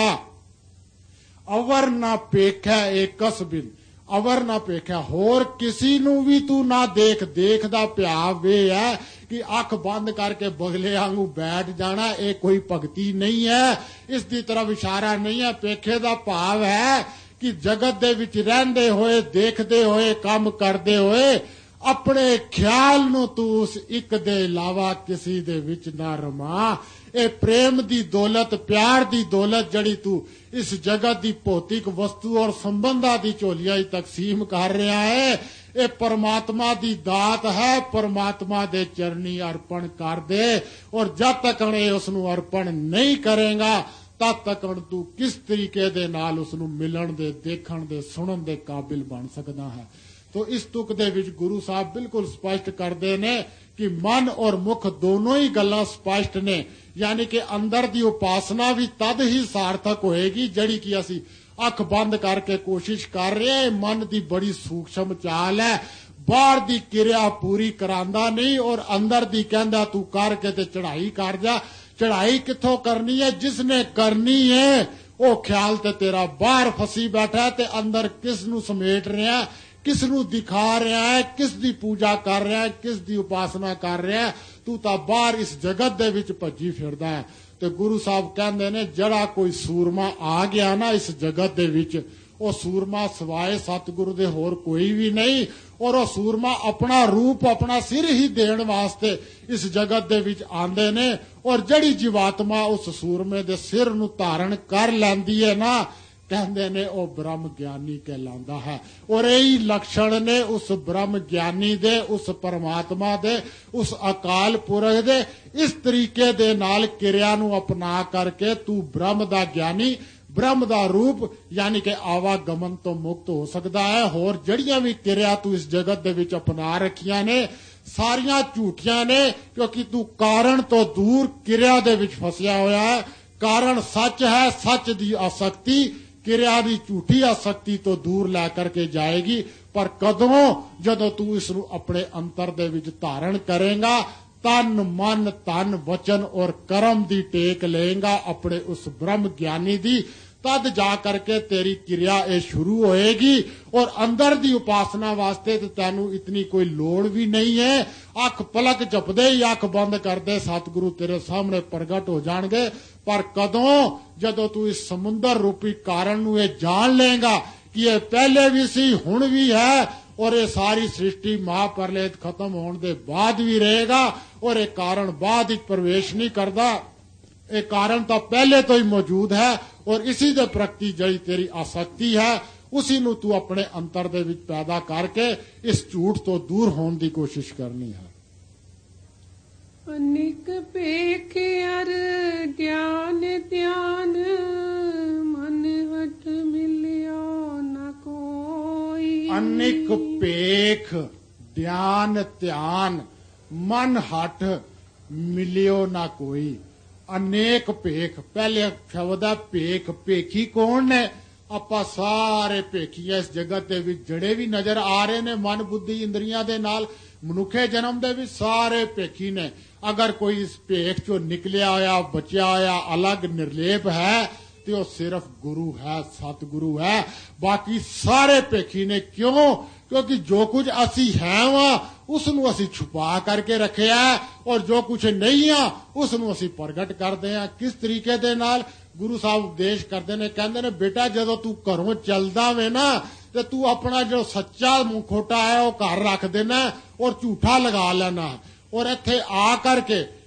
अवर ना पेखै एकस बिन, अवर ना पेखा, होर किसी नू भी तू ना देख। देख दा भाव वे है कि अख बंद करके बगले वांगू बैठ जाना, ये कोई भगती नहीं है, इसकी तरफ इशारा नहीं है। पेखे दा भाव है कि जगत दे विच रहंदे होए, देखदे होए, काम करदे होए अपने ख्याल नू तू उस एक दे इलावा किसी दे विच ना रमा। ए प्रेम दी दौलत, प्यार दी दौलत जड़ी तू इस जगत दी भौतिक वस्तु और संबंधा दी झोलियां ही तकसीम कर रहा है, ये परमात्मा दी दात है। परमात्मा दे चरनी अर्पण कर दे, और जब तक उसनू अर्पण नहीं करेगा तब तक तू किस तरीके दे नाल उसनू मिलन दे, देखण दे, सुनन दे काबिल बन सकदा है। तो इस तुक दे विच गुरु साहब बिल्कुल स्पष्ट करते ने कि मन और मुख दोनों ही गल्लां स्पष्ट ने, यानी कि अंदर दी उपासना भी तद ही सार्थक होएगी जड़ी कि असी अख बंद करके कोशिश कर रहे हैं। मन दी बड़ी सूक्ष्म चाल है, बाहर दी क्रिया पूरी करांदा नहीं और अंदर दी कहंदा तू करके ते चढ़ाई कर जा। चढ़ाई कित्थों करनी है? जिसने करनी है वो ख्याल ते तेरा बाहर फसी बैठा है, ते अंदर किस नू समेट रहा है, किस नू दिखा रहा है, किस दी पूजा कर रहा है, किस दी उपासना कर रहा है। तू तां बाहर इस जगत दे विच भज्जी फिरदा है। ते गुरु साहब कहंदे ने, जड़ा कोई सूरमा आ गया ना इस जगत दे विच, वो सूरमा सवाए सतगुरु दे होर कोई भी नहीं। और वो सूरमा अपना रूप, अपना सिर ही देण वास्ते इस जगत दे विच आंदे ने। और जड़ी जीवात्मा उस सूरमे दे सिर नू धारण कर लैंदी है ना, कहंदे ने ओ ब्रह्म ज्ञानी कहलांदा है। और यही लक्षण ने उस ब्रह्म ज्ञानी दे, उस परमात्मा दे, उस अकाल पुरख दे। इस तरीके दे नाल क्रिया नू अपना करके तू ब्रह्म दा ज्ञानी, ब्रह्म दा रूप यानी कि आवागमन तो मुक्त हो सकता है। होर जड़ियां भी क्रिया तू इस जगत दे विच अपना रखियां ने सारियां झूठियां ने, क्योंकि तू कारण तो दूर क्रिया दे विच फसिया होया है। कारण सच है, सच दी आसक्ति क्रिया दी झूठी आसक्ति तो दूर लै करके जाएगी। पर कदों जदों तू इसनू अपने अंतर दे विच धारण करेगा, तन मन धन वचन और कर्म दी टेक लेगा अपने उस ब्रह्म ज्ञानी दी, तद जा करके तेरी क्रिया ये शुरू होएगी। और अंदर दी उपासना वास्ते तो तेनू इतनी कोई लोड़ भी नहीं है। अख पलक झपदे ही अख बंद कर दे, सतगुरु तेरे सामने प्रगट हो जाणगे। पर कदों जदों तू इस समुंदर रूपी कारण नू ये जान लेगा कि ये पहले भी सी, हुण भी है, और ये सारी सृष्टि महाप्रलय खत्म होने के बाद भी रहेगा, और ये कारण बाद ही प्रवेश नहीं करता, ये कारण तो पहले तो ही मौजूद है। और इसी दे प्रति जड़ी तेरी आसक्ति है, उसी नू तू अपने अंतर दे विच पैदा करके इस झूठ तो दूर होने की कोशिश करनी है। अनेक पेख अर ज्ञान ध्यान, मन हट मिलियो न कोई। अनेक पेख ध्यान ध्यान, मन हट मिलियो ना कोई। अनेक पेख, पहले शब्द है पेख। पेखी कौन ने? ਆਪਾਂ ਸਾਰੇ ਭੇਖੀਆਂ इस जगत ਦੇ ਵਿੱਚ ਜਿਹੜੇ ਵੀ ਨਜ਼ਰ ਆ ਰਹੇ ਨੇ ਮਨ ਬੁੱਧੀ ਇੰਦਰੀਆਂ ਦੇ ਨਾਲ, ਮਨੁੱਖੇ ਜਨਮ ਦੇ ਵਿੱਚ ਸਾਰੇ ਭੇਖੀ ਨੇ। ਅਗਰ ਕੋਈ ਇਸ ਭੇਖ ਚੋਂ ਨਿਕਲਿਆ ਹੋਇਆ, ਬਚਿਆ ਹੋਇਆ, ਅਲੱਗ ਨਿਰਲੇਪ ਹੈ ਤੇ ਉਹ ਸਿਰਫ ਗੁਰੂ ਹੈ, ਸਤਿਗੁਰੂ ਹੈ। ਬਾਕੀ ਸਾਰੇ ਭੇਖੀ ਨੇ। ਕਿਉਂ? क्योंकि जो कुछ असी है वहां उसनू असी छुपा करके रखे है, और जो कुछ नहीं है उसनू असी प्रगट करते हैं। किस तरीके दे नाल? गुरु साहब उपदेश करते ने, कहते ने बेटा जदों तू घरों चलदा वे ना ते तू अपना जो सच्चा मुखोटा है वो घर रख देना और झूठा लगा लेना, और इत्थे आ करके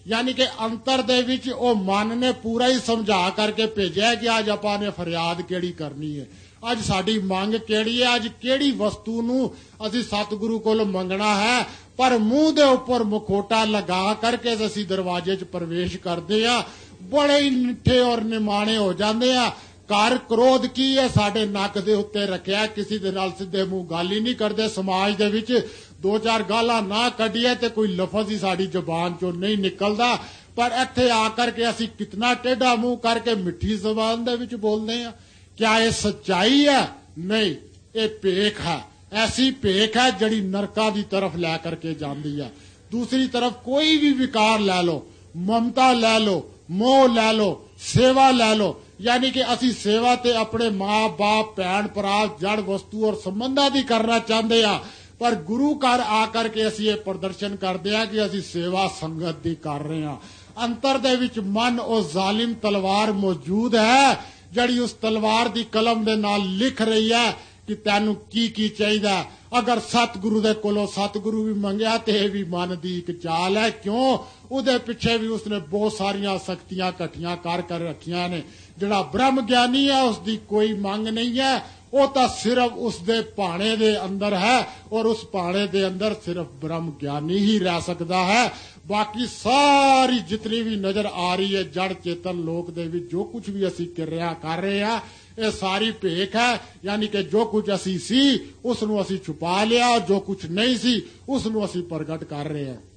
यानी कि अंतर दे विच ओ मन ने पूरा ही समझा करके भेजा कि अज आपां ने फरियाद केड़ी करनी है, अज साडी मंग केड़ी है, अज केड़ी वस्तु नूं असीं सतगुरु कोल मंगना है। पर मूंह दे उपर मुखोटा लगा करके असीं दरवाजे च प्रवेश करदे आ, बड़े ही निठे और निमाणे हो जांदे आ। कर क्रोध की है साडे नक दे उत्ते रखिया, किसी दे नाल सिद्धे मूंह गल ही नहीं करदे। समाज दे विच दो चार गालां ना कढीए ते कोई लफज ही साडी जबान चों नहीं निकलदा, पर इत्थे आकर के असीं कितना टेढ़ा मुंह करके मिठी जबान दे विच बोलदे आ। क्या ये सच्चाई है? नहीं, ये भेख है। ऐसी भेख है जड़ी नरका दी तरफ लै करके जांदी है। दूसरी तरफ कोई भी विकार लै लो, ममता लै लो, मोह लै लो, सेवा लै लो, यानी कि असी सेवा ते अपने मां बाप भैन भरा जड़ वस्तु और संबंधां दी करना चाहते आ, पर गुरु घर आकर के असी ये प्रदर्शन करते हैं कि असी सेवा संगत दी कर रहे हैं। अंतर दे विच मन और जालिम तलवार मौजूद है, जड़ी उस तलवार दी कलम दे नाल लिख रही है कि तैनू की चाहिए। अगर सतगुरु दे कोलों सतगुरु भी मंगया ते भी मन दी एक चाल है। क्यों? उहदे पिछे भी उसने बहुत सारिया शक्तियां इकट्ठियां कर रखियां ने। जिहड़ा ब्रह्म ज्ञानी है उसकी कोई मंग नहीं है, वो तो सिर्फ उसके भाणे दे अंदर है और उस भाणे दे अंदर सिर्फ ब्रह्म ज्ञानी ही रह सकता है। बाकी सारी जितनी भी नजर आ रही है जड़ चेतन लोक दे विच जो कुछ भी असी किरिया कर रहे हैं, ये सारी भेख है। यानी कि जो कुछ असी सी उसनू असी छुपा लिया, और जो कुछ नहीं सी उसनू असी प्रगट कर रहे हैं।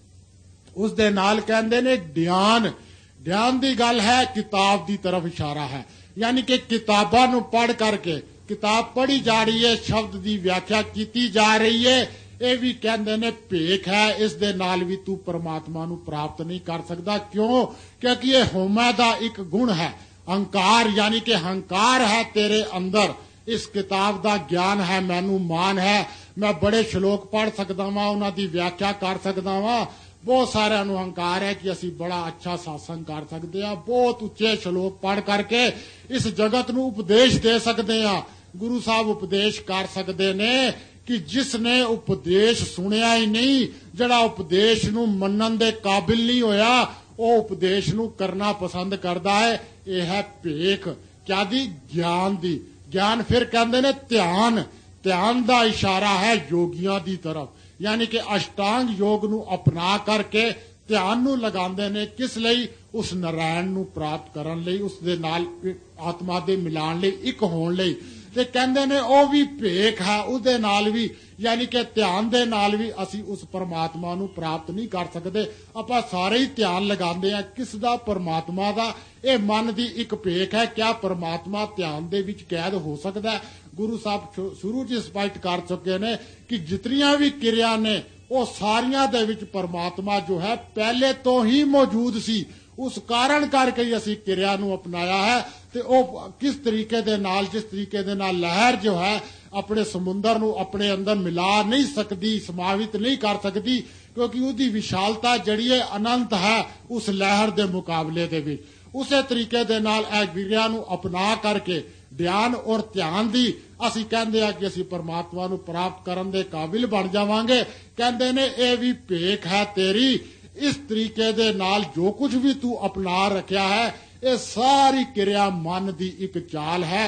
उस दे नाल कहंदे ने ध्यान, ध्यान दी गल है, किताब दी तरफ इशारा है। यानी कि किताबां नू पढ़ करके किताब पढ़ी जा रही है, शब्द की व्याख्या की जा रही है, ये भी कहते ने भेख है। इस दे नाल भी तू परमात्मा नू प्राप्त नहीं कर सकता। क्यों? क्योंकि ये होमा दा एक गुण है, अहंकार, यानी कि अहंकार है तेरे अंदर। इस किताब दा ज्ञान है, मैनू मान है, मैं बड़े श्लोक पढ़ सकता वा, उन्हां दी व्याख्या कर सकता वा। बहुत सारे अहंकार है कि असी बड़ा अच्छा सत्संग कर सकते हैं, बहुत उच्चे श्लोक पढ़ करके इस जगत नू उपदेश दे सकते हैं। गुरु साहब उपदेश कर सकते ने कि जिसने उपदेश सुनिया ही नहीं, जड़ा उपदेश नू मनन दे काबिल नहीं होया, वो उपदेश नू करना पसंद करता है। यह है भेख। क्या दी? ज्ञान दी। ज्ञान फिर कहते ने ध्यान, ध्यान दा इशारा है योगियां दी तरफ। यानी कि अष्टांग योग नू अपना करके ध्यान नू लगांदे ने, किस लई? उस नारायण नू प्राप्त करन लई, उस दे नाल आत्मा दे मिलान लई, एक होण लई। ते कहंदे ने ओ भी भेख है, उहदे नाल भी, यानी कि ध्यान दे नाल भी असी उस परमात्मा नू प्राप्त नहीं कर सकते। आपां सारे ही ध्यान लगांदे आ, किस दा? परमात्मा दा। ये मन दी एक भेख है। क्या परमात्मा ध्यान दे विच कैद हो सकता है? गुरु साहब शुरू च स्पष्ट कर चुके ने कि जितनियां भी क्रिया ने वो सारियां दे विच परमात्मा जो है पहले तो ही मौजूद सी। उस कारण करके ही असी क्रिया नू अपनाया है। ते ओ किस तरीके दे नाल, जिस तरीके दे नाल लहर जो है अपने समुंदर नू अपने अंदर मिला नहीं सकती, समावित नहीं कर सकती, क्योंकि उसकी विशालता जड़ी है अनंत है उस लहर दे मुकाबले दे विच। उसे तरीके दे नाल ए क्रिया नू अपना करके ध्यान और ध्यान दी असी कहंदे आ कि असी परमात्मा नू प्राप्त करन दे काबिल बन जावांगे। कहंदे ने ये भी भेख है तेरी। इस तरीके दे नाल जो कुछ भी तू अपना रखिया है, ये सारी क्रिया मन दी एक चाल है।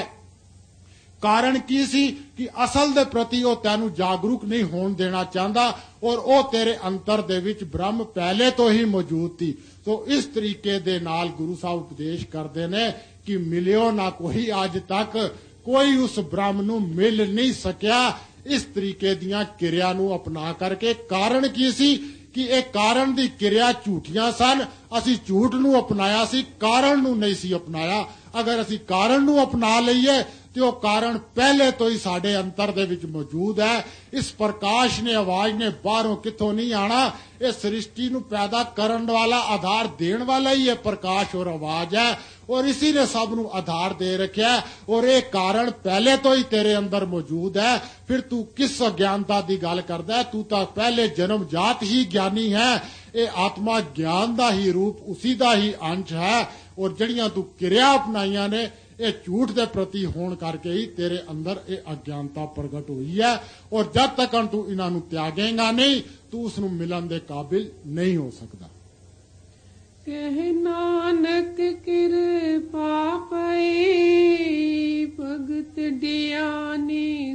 कारण की सी कि असल दे प्रति वो तैनू जागरूक नहीं होण देना चाहता, और वो तेरे अंतर दे विच ब्रह्म पहले तो ही मौजूद थी। तो इस तरीके दे नाल गुरु साहब उपदेश करते ने कि मिलियो ना कोई अज तक, कोई उस ब्रह्म नू मिल नहीं सकिया इस तरीके दियां क्रिया नू अपना करके। कारण की सी कि एक कारण दी क्रिया झूठियां सन, असी झूठ नू अपनाया सी, कारण नू नहीं सी अपनाया। अगर असी कारण नू अपना लईए तो वो कारण पहले तो ही साडे अंतर दे विच मौजूद है। इस प्रकाश ने, आवाज ने बाहरों कितों नहीं आना। इस सृष्टि नू पैदा करन वाला, आधार देण वाला ही ये प्रकाश और आवाज है, और इसी ने सब नू आधार दे रखा है, और ये कारण पहले तो ही तेरे अंदर मौजूद है। फिर तू किस अज्ञानता की गल करदा है? तू तो पहले जन्म जात ही ज्ञानी है। ये आत्मा ज्ञान दा ही रूप, उसी दा ही अंश है, और जड़ियां तू क्रिया अपनाइयां ने ये झूठ के प्रति होने करके ही तेरे अंदर ये अज्ञानता प्रगट हुई है। और जब तक तू इन्हां नू त्यागेगा नहीं, तू उसनू मिलन दे काबिल नहीं हो सकता। ਕਹਿ ਨਾਨਕ ਕਿਰਪਾ ਪਈ ਭਗਤ ਡਿਆਨੀ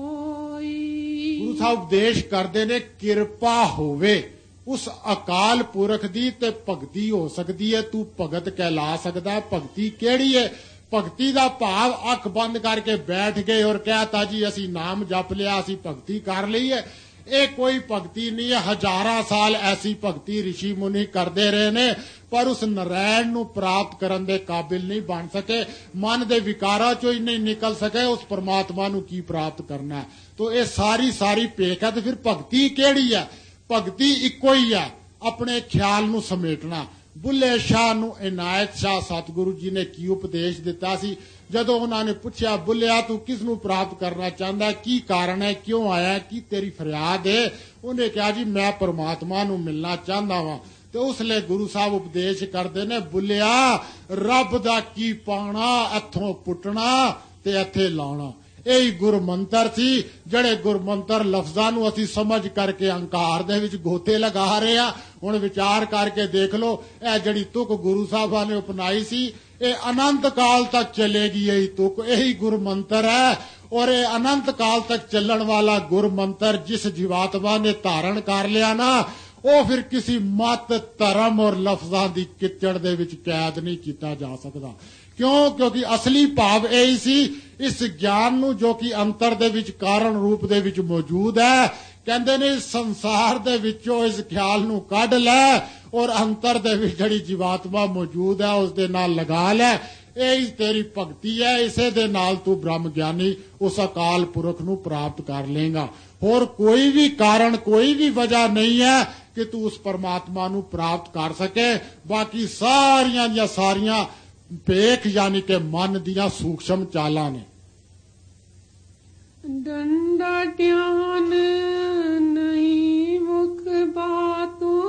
ਸੋਈ। ਗੁਰੂ ਸਾਹਿਬ ਉਪਦੇਸ਼ ਕਰਦੇ ਨੇ ਕਿਰਪਾ ਹੋਵੇ ਉਸ ਅਕਾਲ ਪੁਰਖ ਦੀ ਤੇ ਭਗਤੀ ਹੋ ਸਕਦੀ ਹੈ। ਤੂੰ ਭਗਤ ਕਹਿਲਾ ਸਕਦਾ। ਭਗਤੀ ਕਿਹੜੀ ਹੈ? ਭਗਤੀ ਦਾ ਭਾਵ ਅੱਖ ਬੰਦ ਕਰਕੇ ਬੈਠ ਗਏ ਔਰ ਕਹਿਤਾ ਜੀ ਅਸੀਂ ਨਾਮ ਜਪ ਲਿਆ, ਅਸੀਂ ਭਗਤੀ ਕਰ ਲਈ ਹੈ। ਇਹ ਕੋਈ ਭਗਤੀ ਨਹੀਂ ਹੈ। ਹਜ਼ਾਰਾਂ ਸਾਲ ਐਸੀ ਭਗਤੀ ਰਿਸ਼ੀ ਮੁਨੀ ਕਰਦੇ ਰਹੇ ਨੇ, ਪਰ ਉਸ ਨਰੈਣ ਨੂੰ ਪ੍ਰਾਪਤ ਕਰਨ ਦੇ ਕਾਬਿਲ ਨਹੀਂ ਬਣ ਸਕੇ। ਮਨ ਦੇ ਵਿਕਾਰਾਂ ਚੋਂ ਹੀ ਨਹੀਂ ਨਿਕਲ ਸਕੇ। ਉਸ ਪਰਮਾਤਮਾ ਨੂੰ ਕੀ ਪ੍ਰਾਪਤ ਕਰਨਾ ਹੈ? ਤੋ ਇਹ ਸਾਰੀ ਭੇਖ ਹੈ। ਤੇ ਫਿਰ ਭਗਤੀ ਕਿਹੜੀ ਹੈ? ਭਗਤੀ ਇੱਕੋ ਹੀ ਹੈ, ਆਪਣੇ ਖਿਆਲ ਨੂੰ ਸਮੇਟਣਾ। ਬੁੱਲੇ ਸ਼ਾਹ ਨੂੰ ਇਨਾਇਤ ਸ਼ਾਹ ਸਤਿਗੁਰੂ ਜੀ ਨੇ ਕੀ ਉਪਦੇਸ਼ ਦਿੱਤਾ ਸੀ? ਜਦੋਂ ਉਹਨਾਂ ਨੇ ਪੁੱਛਿਆ, ਬੁੱਲਿਆ ਤੂੰ ਕਿਸ ਨੂੰ ਪ੍ਰਾਪਤ ਕਰਨਾ ਚਾਹੁੰਦਾ, ਕੀ ਕਾਰਨ ਹੈ, ਕਿਉਂ ਆਇਆ, ਕੀ ਤੇਰੀ ਫਰਿਆਦ ਹੈ? ਉਹਨੇ ਕਿਹਾ ਜੀ ਮੈਂ ਪਰਮਾਤਮਾ ਨੂੰ ਮਿਲਣਾ ਚਾਹੁੰਦਾ ਵਾਂ। ਤੇ ਉਸ ਲਈ ਗੁਰੂ ਸਾਹਿਬ ਉਪਦੇਸ਼ ਕਰਦੇ ਨੇ, ਬੁੱਲਿਆ ਰੱਬ ਦਾ ਕੀ ਪਾਣਾ, ਇੱਥੋਂ ਪੁੱਟਣਾ ਤੇ ਇੱਥੇ ਲਾਉਣਾ। ਇਹੀ ਗੁਰਮੰਤਰ ਸੀ, ਜਿਹੜੇ ਗੁਰਮੰਤਰ ਲਫ਼ਜ਼ਾਂ ਨੂੰ ਅਸੀਂ ਸਮਝ ਕਰਕੇ ਅਹੰਕਾਰ ਦੇ ਵਿੱਚ ਗੋਤੇ ਲਗਾ ਰਹੇ ਆ। ਹੁਣ ਵਿਚਾਰ ਕਰਕੇ ਦੇਖ ਲਓ, ਇਹ ਜਿਹੜੀ ਤੁਕ ਗੁਰੂ ਸਾਹਿਬਾਂ ਨੇ ਅਪਣਾਈ ਸੀ, ਇਹ ਅਨੰਤ ਕਾਲ ਤੱਕ ਚਲੇਗੀ। ਇਹੀ ਤੁਕ, ਇਹੀ ਗੁਰਮੰਤਰ ਹੈ। ਔਰ ਇਹ ਅਨੰਤ ਕਾਲ ਤੱਕ ਚੱਲਣ ਵਾਲਾ ਗੁਰਮੰਤਰ ਜਿਸ ਜੀਵਾਤਮਾ ਨੇ ਧਾਰਨ ਕਰ ਲਿਆ ਨਾ, ਉਹ ਫਿਰ ਕਿਸੇ ਮਤ, ਧਰਮ ਔਰ ਲਫ਼ਜ਼ਾਂ ਦੀ ਕਿਚੜ ਦੇ ਵਿੱਚ ਕੈਦ ਨਹੀਂ ਕੀਤਾ ਜਾ ਸਕਦਾ। ਕਿਉਂ? ਕਿਉਂਕਿ ਅਸਲੀ ਭਾਵ ਇਹ ਸੀ, ਇਸ ਗਿਆਨ ਨੂੰ ਜੋ ਕਿ ਅੰਤਰ ਦੇ ਵਿੱਚ ਕਾਰਨ ਰੂਪ ਦੇ ਵਿੱਚ ਮੌਜੂਦ ਹੈ, ਕਹਿੰਦੇ ਨੇ ਸੰਸਾਰ ਦੇ ਵਿੱਚੋਂ ਇਸ ਖਿਆਲ ਨੂੰ ਕੱਢ ਲੈ ਔਰ ਅੰਤਰ ਦੇ ਵਿੱਚ ਜਿਹੜੀ ਜੀਵਾਤਮਾ ਮੌਜੂਦ ਹੈ ਉਸ ਦੇ ਨਾਲ ਲਗਾ ਲੈ। ਇਹ ਤੇਰੀ ਭਗਤੀ ਹੈ। ਇਸੇ ਦੇ ਨਾਲ ਤੂੰ ਬ੍ਰਹਮ ਗਿਆਨੀ ਉਸ ਅਕਾਲ ਪੁਰਖ ਨੂੰ ਪ੍ਰਾਪਤ ਕਰ ਲੇਗਾ। ਹੋਰ ਕੋਈ ਵੀ ਕਾਰਨ, ਕੋਈ ਵੀ ਵਜ੍ਹਾ ਨਹੀਂ ਹੈ ਕਿ ਤੂੰ ਉਸ ਪਰਮਾਤਮਾ ਨੂੰ ਪ੍ਰਾਪਤ ਕਰ ਸਕੇ। ਬਾਕੀ ਸਾਰੀਆਂ ਦੀਆਂ ਸਾਰੀਆਂ ਭੇਖ ਯਾਨੀ ਕਿ ਮਨ ਦੀਆਂ ਸੂਖਸ਼ਮ ਚਾਲਾਂ ਨੇ। ਡੰਡਾ ਧਿਆਨ ਨਹੀਂ ਮੁਖ ਬਾਤੋਂ,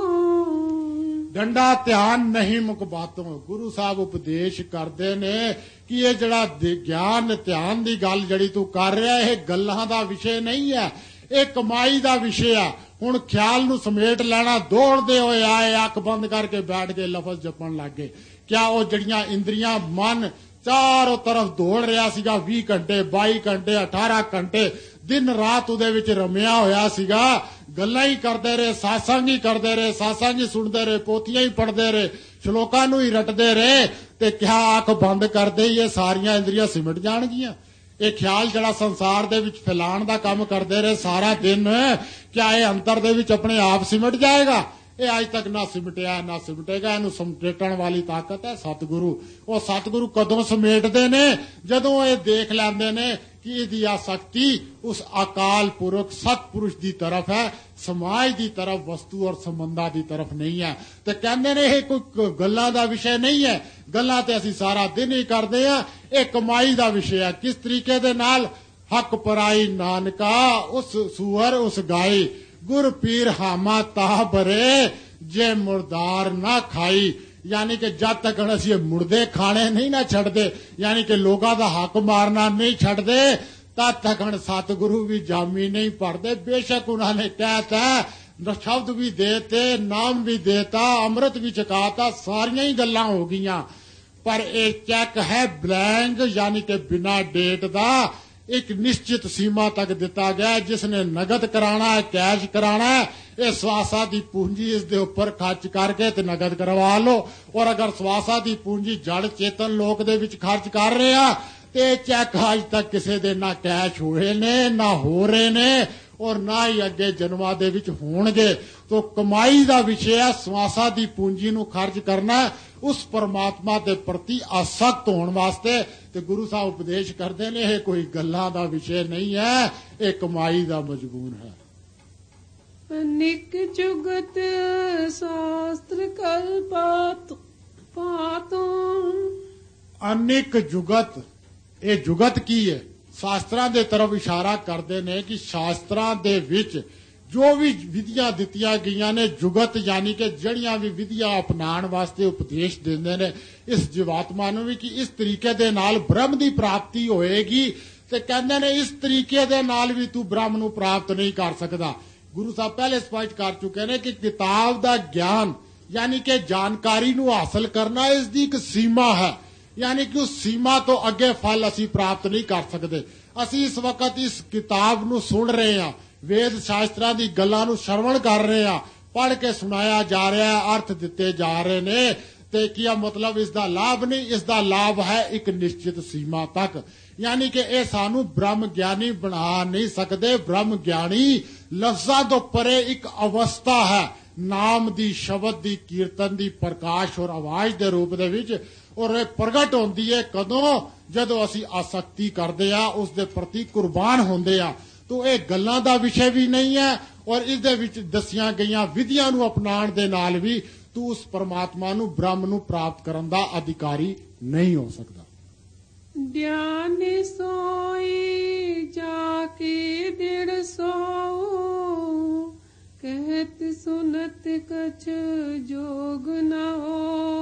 ਡੰਡਾ ਧਿਆਨ ਨਹੀਂ ਮੁਕ ਬਾਤੋਂ। ਗੁਰੂ ਸਾਹਿਬ ਉਪਦੇਸ਼ ਕਰਦੇ ਨੇ ਕਿ ਇਹ ਜਿਹੜਾ ਗਿਆਨ ਧਿਆਨ ਦੀ ਗੱਲ ਜਿਹੜੀ ਤੂੰ ਕਰ ਰਿਹਾ, ਇਹ ਗੱਲਾਂ ਦਾ ਵਿਸ਼ੇ ਨਹੀਂ ਹੈ, ਇਹ ਕਮਾਈ ਦਾ ਵਿਸ਼ੇ ਆ। ਹੁਣ ਖਿਆਲ ਨੂੰ ਸਮੇਟ ਲੈਣਾ, ਦੌੜਦੇ ਹੋਏ ਆਏ, ਅੱਖ ਬੰਦ ਕਰਕੇ ਬੈਠ ਕੇ ਲਫ਼ਜ਼ ਜਪਣ ਲੱਗ ਗਏ। ਕਿਆ ਉਹ ਜਿਹੜੀਆਂ ਇੰਦਰੀਆਂ, ਮਨ ਚਾਰੋਂ ਤਰਫ ਦੌੜ ਰਿਹਾ ਸੀਗਾ 20 ਘੰਟੇ 22 ਘੰਟੇ 18 ਘੰਟੇ ਦਿਨ ਰਾਤ ਉਹਦੇ ਵਿੱਚ ਰਮਿਆ ਹੋਇਆ ਸੀਗਾ, ਗੱਲਾਂ ਹੀ ਕਰਦੇ ਰਹੇ, ਸਾਸੰਗ ਹੀ ਕਰਦੇ ਰਹੇ, ਸਾਸੰਗ ਹੀ ਸੁਣਦੇ ਰਹੇ, ਪੋਥੀਆਂ ਹੀ ਪੜ੍ਹਦੇ ਰਹੇ, ਸ਼ਲੋਕਾਂ ਨੂੰ ਹੀ ਰਟਦੇ ਰਹੇ, ਤੇ ਕਿਆ ਅੱਖ ਬੰਦ ਕਰਦੇ ਹੀ ਇਹ ਸਾਰੀਆਂ ਇੰਦਰੀਆਂ ਸਿਮਟ ਜਾਣਗੀਆਂ? ਇਹ ਖਿਆਲ ਜਿਹੜਾ ਸੰਸਾਰ ਦੇ ਵਿੱਚ ਫੈਲਾਣ ਦਾ ਕੰਮ ਕਰਦੇ ਰਹੇ ਸਾਰਾ ਦਿਨ, ਕਿਆ ਇਹ ਅੰਤਰ ਦੇ ਵਿੱਚ ਆਪਣੇ ਆਪ ਸਿਮਟ ਜਾਏਗਾ? ਇਹ ਅੱਜ ਤੱਕ ਨਾ ਸਿਮਟਿਆ ਨਾ ਸਿਮਟੇਗਾ। ਇਹਨੂੰ ਸਮੇਟਣ ਵਾਲੀ ਤਾਕਤ ਹੈ ਸਤਿਗੁਰੂ। ਉਹ ਸਤਿਗੁਰੂ ਕਦੋਂ ਸਮੇਟਦੇ ਨੇ? ਜਦੋਂ ਇਹ ਦੇਖ ਲੈਂਦੇ ਨੇ ਕਿ ਇਹਦੀ ਆਸਕਤੀ ਉਸ ਅਕਾਲ ਪੁਰਖ ਸਤਪੁਰਸ਼ ਦੀ ਤਰਫ ਹੈ, ਸਮਾਜ ਦੀ ਤਰਫ, ਵਸਤੂ ਔਰ ਸੰਬੰਧਾਂ ਦੀ ਤਰਫ ਨਹੀਂ ਹੈ। ਤੇ ਕਹਿੰਦੇ ਨੇ ਇਹ ਕੋਈ ਗੱਲਾਂ ਦਾ ਵਿਸ਼ੇ ਨਹੀਂ ਹੈ। ਗੱਲਾਂ ਤੇ ਅਸੀਂ ਸਾਰਾ ਦਿਨ ਹੀ ਕਰਦੇ ਆ, ਇਹ ਕਮਾਈ ਦਾ ਵਿਸ਼ੇ ਹੈ। ਕਿਸ ਤਰੀਕੇ ਦੇ ਨਾਲ? ਹੱਕ ਪਰਾਈ ਨਾਨਕਾ ਉਸ ਸੂਰ ਉਸ ਗਾਈ, ਗੁਰ ਪੀਰ ਹਾਮਾ ਤਾਹ ਬਰੇ ਜੇ ਮੁਰਦਾਰ ਨਾ ਖਾਈ। ਯਾਨੀ ਕਿ ਜਦ ਤੱਕ ਅਸੀਂ ਮੁਰਦੇ ਖਾਣੇ ਨਹੀਂ ਨਾ ਛੱਡਦੇ, ਯਾਨੀ ਕਿ ਲੋਕਾਂ ਦਾ ਹੱਕ ਮਾਰਨਾ ਨਹੀਂ ਛੱਡਦੇ, ਤਦ ਤੱਕ ਸਤਿਗੁਰੂ ਵੀ ਜਾਮੀ ਨਹੀਂ ਪੜਦੇ। ਬੇਸ਼ੱਕ ਉਹਨਾਂ ਨੇ ਕਹਿਤਾ, ਸ਼ਬਦ ਵੀ ਦੇਤੇ, ਨਾਮ ਵੀ ਦੇਤਾ, ਅੰਮ੍ਰਿਤ ਵੀ ਛਕਾਤਾ, ਸਾਰੀਆਂ ਹੀ ਗੱਲਾਂ ਹੋ ਗਈਆਂ, ਪਰ ਇਹ ਚੈੱਕ ਹੈ ਬਲੈਂਕ, ਯਾਨੀ ਕਿ ਬਿਨਾ ਡੇਟ ਦਾ ਇੱਕ ਨਿਸ਼ਚਿਤ ਸੀਮਾ ਤੱਕ ਦਿੱਤਾ ਗਿਆ। ਜਿਸ ਨੇ ਨਗਦ ਕਰਾਣਾ ਹੈ, ਕੈਸ਼ ਕਰਾਣਾ ਹੈ, ਇਹ ਸਵਾਸਾਂ ਦੀ ਪੂੰਜੀ ਇਸ ਦੇ ਉੱਪਰ ਖਰਚ ਕਰਕੇ ਤੇ ਨਗਦ ਕਰਵਾ ਲਓ। ਔਰ ਅਗਰ ਸਵਾਸਾਂ ਦੀ ਪੂੰਜੀ ਜੜ ਚੇਤਨ ਲੋਕ ਦੇ ਵਿੱਚ ਖਰਚ ਕਰ ਰਹੇ ਆ, ਤੇ ਚੈੱਕ ਅੱਜ ਤੱਕ ਕਿਸੇ ਦੇ ਨਾ ਕੈਸ਼ ਹੋਏ ਨੇ, ਨਾ ਹੋ ਰਹੇ ਨੇ, ਔਰ ਨਾ ਹੀ ਅੱਗੇ ਜਨਮਾਂ ਦੇ ਵਿੱਚ ਹੋਣਗੇ। ਤੋ ਕਮਾਈ ਦਾ ਵਿਸ਼ੇ ਹੈ ਸਵਾਸਾਂ ਦੀ ਪੂੰਜੀ ਨੂੰ ਖਰਚ ਕਰਨਾ, ਉਸ ਪਰਮਾਤਮਾ ਦੇ ਪ੍ਰਤੀ ਆਸਕਤ ਹੋਣ ਵਾਸਤੇ। ਤੇ ਗੁਰੂ ਸਾਹਿਬ ਉਪਦੇਸ਼ ਕਰਦੇ ਨੇ ਇਹ ਕੋਈ ਗੱਲਾਂ ਦਾ ਵਿਸ਼ੇ ਨਹੀਂ ਹੈ, ਇਹ ਕਮਾਈ ਦਾ ਮਜ਼ਮੂਨ ਹੈ। ਅਨੇਕ ਜੁਗਤ ਸ਼ਾਸਤਰ ਕਲਪਤ ਪਾਤੋਂ, ਅਨੇਕ ਜੁਗਤ, ਇਹ ਜੁਗਤ ਕੀ ਹੈ? ਸ਼ਾਸਤਰਾਂ ਦੇ ਤਰਫ ਇਸ਼ਾਰਾ ਕਰਦੇ ਨੇ ਕਿ ਸ਼ਾਸਤਰਾਂ ਦੇ ਵਿੱਚ ਜੋ ਵੀ ਵਿਧੀਆਂ ਦਿੱਤੀਆਂ ਗਈਆਂ ਨੇ, ਜੁਗਤ ਯਾਨੀ ਕਿ ਜਿਹੜੀਆਂ ਵੀ ਵਿਧੀਆਂ ਅਪਣਾਉਣ ਵਾਸਤੇ ਉਪਦੇਸ਼ ਦਿੰਦੇ ਨੇ ਇਸ ਜੀਵਾਤਮਾ ਨੂੰ ਵੀ ਕਿ ਇਸ ਤਰੀਕੇ ਦੇ ਨਾਲ ਬ੍ਰਹਮ ਦੀ ਪ੍ਰਾਪਤੀ ਹੋਏਗੀ। ਤੇ ਕਹਿੰਦੇ ਨੇ ਇਸ ਤਰੀਕੇ ਦੇ ਨਾਲ ਵੀ ਤੂੰ ਬ੍ਰਹਮ ਨੂੰ ਪ੍ਰਾਪਤ ਨਹੀਂ ਕਰ ਸਕਦਾ। ਗੁਰੂ ਸਾਹਿਬ ਪਹਿਲੇ ਸਪਸ਼ਟ ਕਰ ਚੁੱਕੇ ਨੇ ਕਿ ਕਿਤਾਬ ਦਾ ਗਿਆਨ यानी कि जानकारी ਨੂੰ ਹਾਸਲ ਕਰਨਾ ਇਸ ਦੀ ਇੱਕ ਸੀਮਾ ਹੈ यानी कि उस सीमा तो अगे फल असी प्राप्त नहीं कर सकते असी इस वक्त इस किताब ਨੂੰ सुन रहे हैं वेद शास्त्रां दी गल्लां ਨੂੰ श्रवण कर रहे हैं पढ़ के सुनाया जा रहा है अर्थ दिते जा रहे ने ते क्या मतलब इसका लाभ नहीं इसका लाभ है एक निश्चित सीमा तक यानी कि यह सानू ब्रह्म ज्ञानी बना नहीं सकते ब्रह्म ज्ञानी लफ्जां तो परे एक अवस्था है नाम दी शब्द दी कीर्तन दी प्रकाश और आवाज दे रूप दे विच और ये प्रगट होंदी है कदों जदों असी आसक्ति करदे आ उस दे प्रति कुर्बान होंदे आ तो ये गल्लां दा विषय भी नहीं है और इस दे विच दसियां गईयां विधियां नूं अपनाउण दे नाल भी तू उस परमात्मा नूं ब्रह्म नूं प्राप्त करन दा अधिकारी नहीं हो सकदा ध्यान सोई जाके दिड़ सोऊ कहत सुनत कछ जोग न हो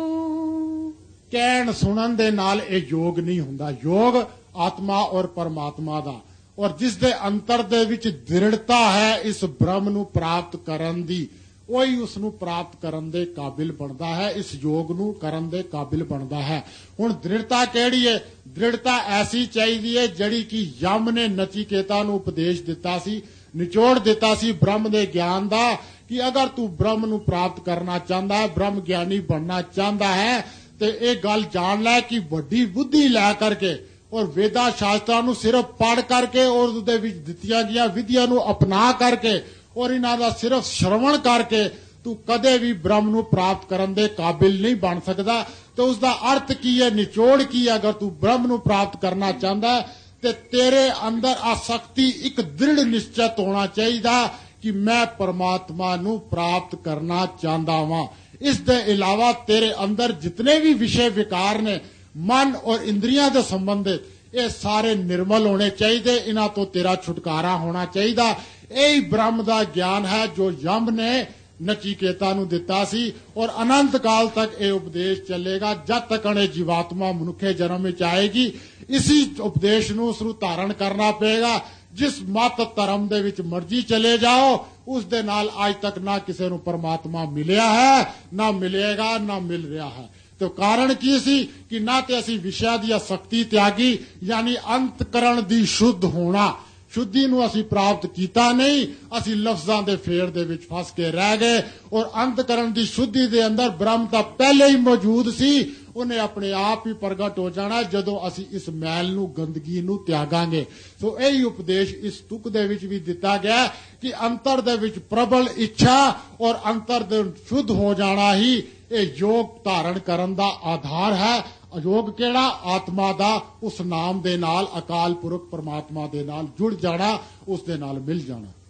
कहण सुनन दे नाल ये योग नहीं हुंदा योग आत्मा और परमात्मा दा और जिस दे अंतर दे विच दृढ़ता है इस ब्रह्म नूं प्राप्त करन दी वही उस नूं प्राप्त करन दे काबिल बनदा है इस योग नूं करन दे काबिल बनदा है हुण दृढ़ता किहड़ी है दृढ़ता ऐसी चाहिदी है जड़ी कि यम ने नचिकेता नूं उपदेश दिता सी निचोड़ दिता सी ब्रह्म दे ज्ञान दा कि अगर तू ब्रह्म नूं प्राप्त करना चाहता है ब्रह्म ज्ञानी बनना चाहता है तो ये गल जान लै कि वड्डी बुद्धि लै करके और वेदा शास्त्रां नूं सिर्फ पढ़ करके और उहदे विच दित्तियां गईयां विधियां नूं अपना करके और इन्हां दा सिर्फ श्रवण करके तू कदे भी ब्रह्म नूं प्राप्त करन दे काबिल नहीं बन सकदा तो उसका अर्थ की है निचोड़ की है अगर तू ब्रह्म नूं प्राप्त करना चाहता है तो तेरे अंदर आसक्ति एक दृढ़ निश्चित होना चाहिए कि मैं परमात्मा नूं प्राप्त करना चाहता वां इस दे इलावा तेरे अंदर जितने भी विषय विकार ने मन और इंद्रियां दे संबंधित ये सारे निर्मल होने चाहिए इन्हां तो तेरा छुटकारा होना चाहिए यही ब्रह्म दा ज्ञान है जो यम ने नचिकेता नूं दिता सी और अनंत काल तक ये उपदेश चलेगा जब तक ये जीवात्मा मनुखे जन्म विच आएगी इसी उपदेश नूं उसनूं धारण करना पेगा जिस मत धर्म दे विच मर्जी चले जाओ उस दे नाल आज तक ना किसी नूं परमात्मा मिलिया है ना मिलेगा ना मिल रहा है तो कारण की सी कि ना ते असी विषय दी आसक्ति त्यागी यानी अंतकरण दी शुद्ध होना शुद्धि नूं असी प्राप्त कीता नहीं असी लफ्जां दे फेर दे विच फस के रह गए और अंतकरण दी शुद्धि दे अंदर ब्रह्म तां पहले ही मौजूद सी उन्हें अपने आप ही प्रगट हो जाना जदों असी इस मैल नूं गंदगी नूं त्यागांगे सो यही उपदेश इस तुक दे विच भी दिता गया कि अंतर दे विच प्रबल इच्छा और अंतर दे शुद्ध हो जाना ही ये योग धारण करन दा आधार है योग केड़ा आत्मा दा उस नाम दे नाल अकाल पुरख परमात्मा दे नाल जुड़ जाना उस दे नाल मिल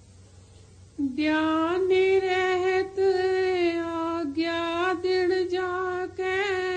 जाना ध्यान रहत आज्ञा दिड़ जाके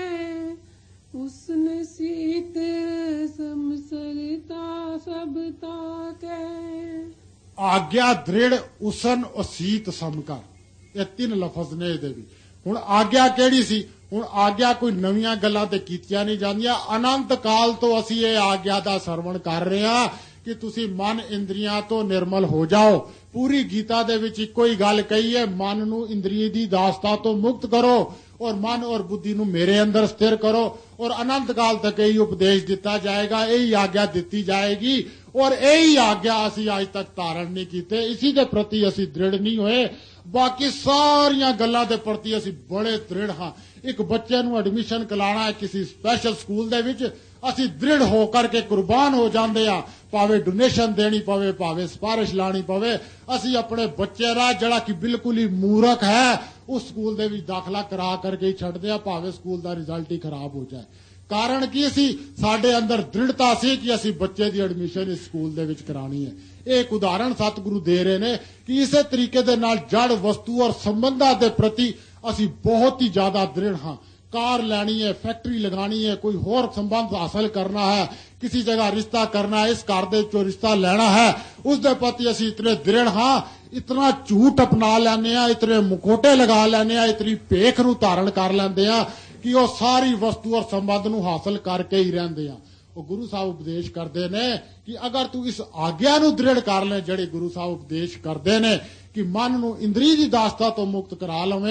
उसन सीत समसरता सब ताके आज्ञा दृढ़ उसन असीत समकर ये तीन लफज ने इहदे विच हुण आज्ञा केड़ी सी हुण आज्ञा कोई नवीं गल्लां ते कीतियां नहीं जांदियां अनंत काल तो असी ये आज्ञा दा सरवण कर रहे हां कि तुसी मन इंद्रियां तो निर्मल हो जाओ पूरी गीता दे विच इक्को ही गल कही है मन नूं इंद्रिय दी दासता तो मुक्त करो और मन और बुद्धि नूं मेरे अंदर स्थिर करो और अनंत काल तक यही उपदेश दिता जाएगा यही आज्ञा दी जाएगी और यही आज्ञा असी आज तक धारण नहीं कीते इसी के प्रति असी दृढ़ नहीं होए बाकी सारियां गल्लां दे प्रति असी बड़े दृढ़ हां एक बच्चे नूं एडमिशन कराना है किसी स्पैशल स्कूल दे विच असी दृढ़ होकर के कुर्बान हो जाते हैं भावे डोनेशन देनी पवे भावे सिफारिश लानी पवे असी अपने बच्चे दा जड़ा कि बिल्कुल ही मूर्ख है उस स्कूल दे विच दाखला करा करके ही छड्डदे आ भावे स्कूल दा रिजल्ट ही खराब हो जाए कारण की सी साडे अंदर दृढ़ता सी कि असी बच्चे दी एडमिशन इस स्कूल दे विच करानी है एक उदाहरण सतगुरु दे रहे ने कि इसे तरीके दे नाल जड़ वस्तु और संबंधां दे प्रति असी बहुत ही ज्यादा दृढ़ हां कार लैनी है फैक्ट्री लगानी है कोई होर संबंध हासिल करना है किसी जगह रिश्ता करना है इस घर दे चो रिश्ता लेना है उस दे प्रति असी इतने दृढ़ हां इतना झूठ अपना लैने आ इतने मुखोटे लगा लैने आ इतनी भेख नूं धारण कर लैंदे आ कि वो सारी वस्तु और संबंध नूं हासिल करके ही रहिंदे आ गुरु साहब उपदेश करते ने कि अगर तू इस आग्या नूं दृढ़ कर ले जड़े गुरु साहब उपदेश करते ने कि मन नूं इंद्री दी दासता तो मुक्त करा लवें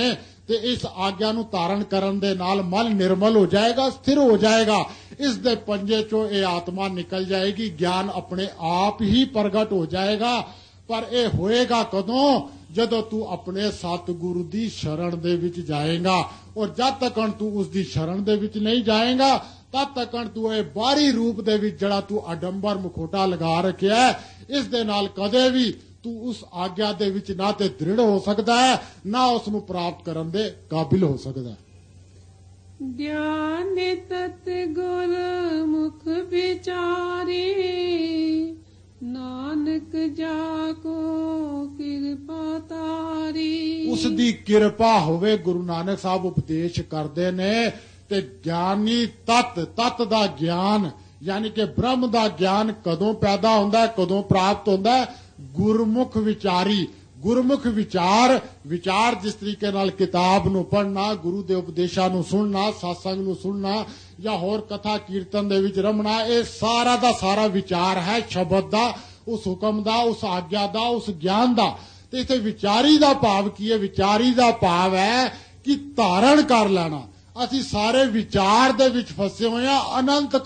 ਤੇ ਇਸ ਆਗਿਆ ਨੂੰ ਧਾਰਨ ਕਰਨ ਦੇ ਨਾਲ ਮਨ ਨਿਰਮਲ ਹੋ ਜਾਏਗਾ, ਸਥਿਰ ਹੋ ਜਾਏਗਾ। ਇਸ ਦੇ ਪੰਜੇ ਚੋਂ ਇਹ ਆਤਮਾ ਨਿਕਲ ਜਾਏਗੀ, ਗਿਆਨ ਆਪਣੇ ਆਪ ਹੀ ਪ੍ਰਗਟ ਹੋ ਜਾਏਗਾ। ਪਰ ਇਹ ਹੋਏਗਾ ਕਦੋਂ? ਜਦੋਂ ਤੂੰ ਆਪਣੇ ਸਤਿਗੁਰੂ ਦੀ ਸ਼ਰਨ ਦੇ ਵਿੱਚ ਜਾਏਗਾ। ਔਰ ਜਦ ਤੱਕ ਤੂੰ ਉਸ ਦੀ ਸ਼ਰਨ ਦੇ ਵਿੱਚ ਨਹੀਂ ਜਾਏਗਾ, ਤਦ ਤੱਕ ਤੂੰ ਇਹ ਬਾਹਰੀ ਰੂਪ ਦੇ ਵਿੱਚ ਜਿਹੜਾ ਤੂੰ ਅਡੰਬਰ ਮੁਖੋਟਾ ਲਗਾ ਰੱਖਿਆ, ਇਸ ਦੇ ਨਾਲ ਕਦੇ ਵੀ ਤੂੰ ਉਸ ਆਗਿਆ ਦੇ ਵਿੱਚ ਨਾ ਤੇ ਦ੍ਰਿੜ ਹੋ ਸਕਦਾ ਹੈ, ਨਾ ਉਸ ਨੂੰ ਪ੍ਰਾਪਤ ਕਰਨ ਦੇ ਕਾਬਿਲ ਹੋ ਸਕਦਾ ਹੈ। ਗਿਆਨ ਤਤ ਗੁਰ ਮੁਖ ਵਿਚਾਰੇ, ਨਾਨਕ ਜਾ ਕੋ ਕਿਰਪਾ ਤਾਰੀ। ਉਸ ਦੀ ਕਿਰਪਾ ਹੋਵੇ। ਗੁਰੂ ਨਾਨਕ ਸਾਹਿਬ ਉਪਦੇਸ਼ ਕਰਦੇ ਨੇ ਤੇ ਗਿਆਨੀ ਤਤ ਦਾ ਗਿਆਨ ਯਾਨੀ ਕਿ ਬ੍ਰਹਮ ਦਾ ਗਿਆਨ ਕਦੋਂ ਪੈਦਾ ਹੁੰਦਾ ਹੈ, ਕਦੋਂ ਪ੍ਰਾਪਤ ਹੁੰਦਾ ਹੈ? ਗੁਰਮੁਖ ਵਿਚਾਰੀ। ਗੁਰਮੁਖ ਵਿਚਾਰ ਜਿਸ ਤਰੀਕੇ ਨਾਲ ਕਿਤਾਬ ਨੂੰ ਪੜ੍ਹਨਾ, ਗੁਰੂ ਦੇ ਉਪਦੇਸ਼ਾਂ ਨੂੰ ਸੁਣਨਾ, ਸਤਸੰਗ ਨੂੰ ਸੁਣਨਾ ਜਾਂ ਹੋਰ ਕਥਾ ਕੀਰਤਨ ਦੇ ਵਿੱਚ ਰਮਣਾ, ਇਹ ਸਾਰਾ ਦਾ ਸਾਰਾ ਵਿਚਾਰ ਹੈ ਸ਼ਬਦ ਦਾ, ਉਸ ਹੁਕਮ ਦਾ, ਉਸ ਆਗਿਆ ਦਾ, ਉਸ ਗਿਆਨ ਦਾ। ਤੇ ਇੱਥੇ ਵਿਚਾਰੀ ਦਾ ਭਾਵ ਕੀ ਹੈ? ਵਿਚਾਰੀ ਦਾ ਭਾਵ ਹੈ ਕਿ ਧਾਰਨ ਕਰ ਲੈਣਾ। ਅਸੀਂ ਸਾਰੇ ਵਿਚਾਰ ਦੇ ਵਿੱਚ ਫਸੇ ਹੋਏ ਹਾਂ ਅਨੰਤ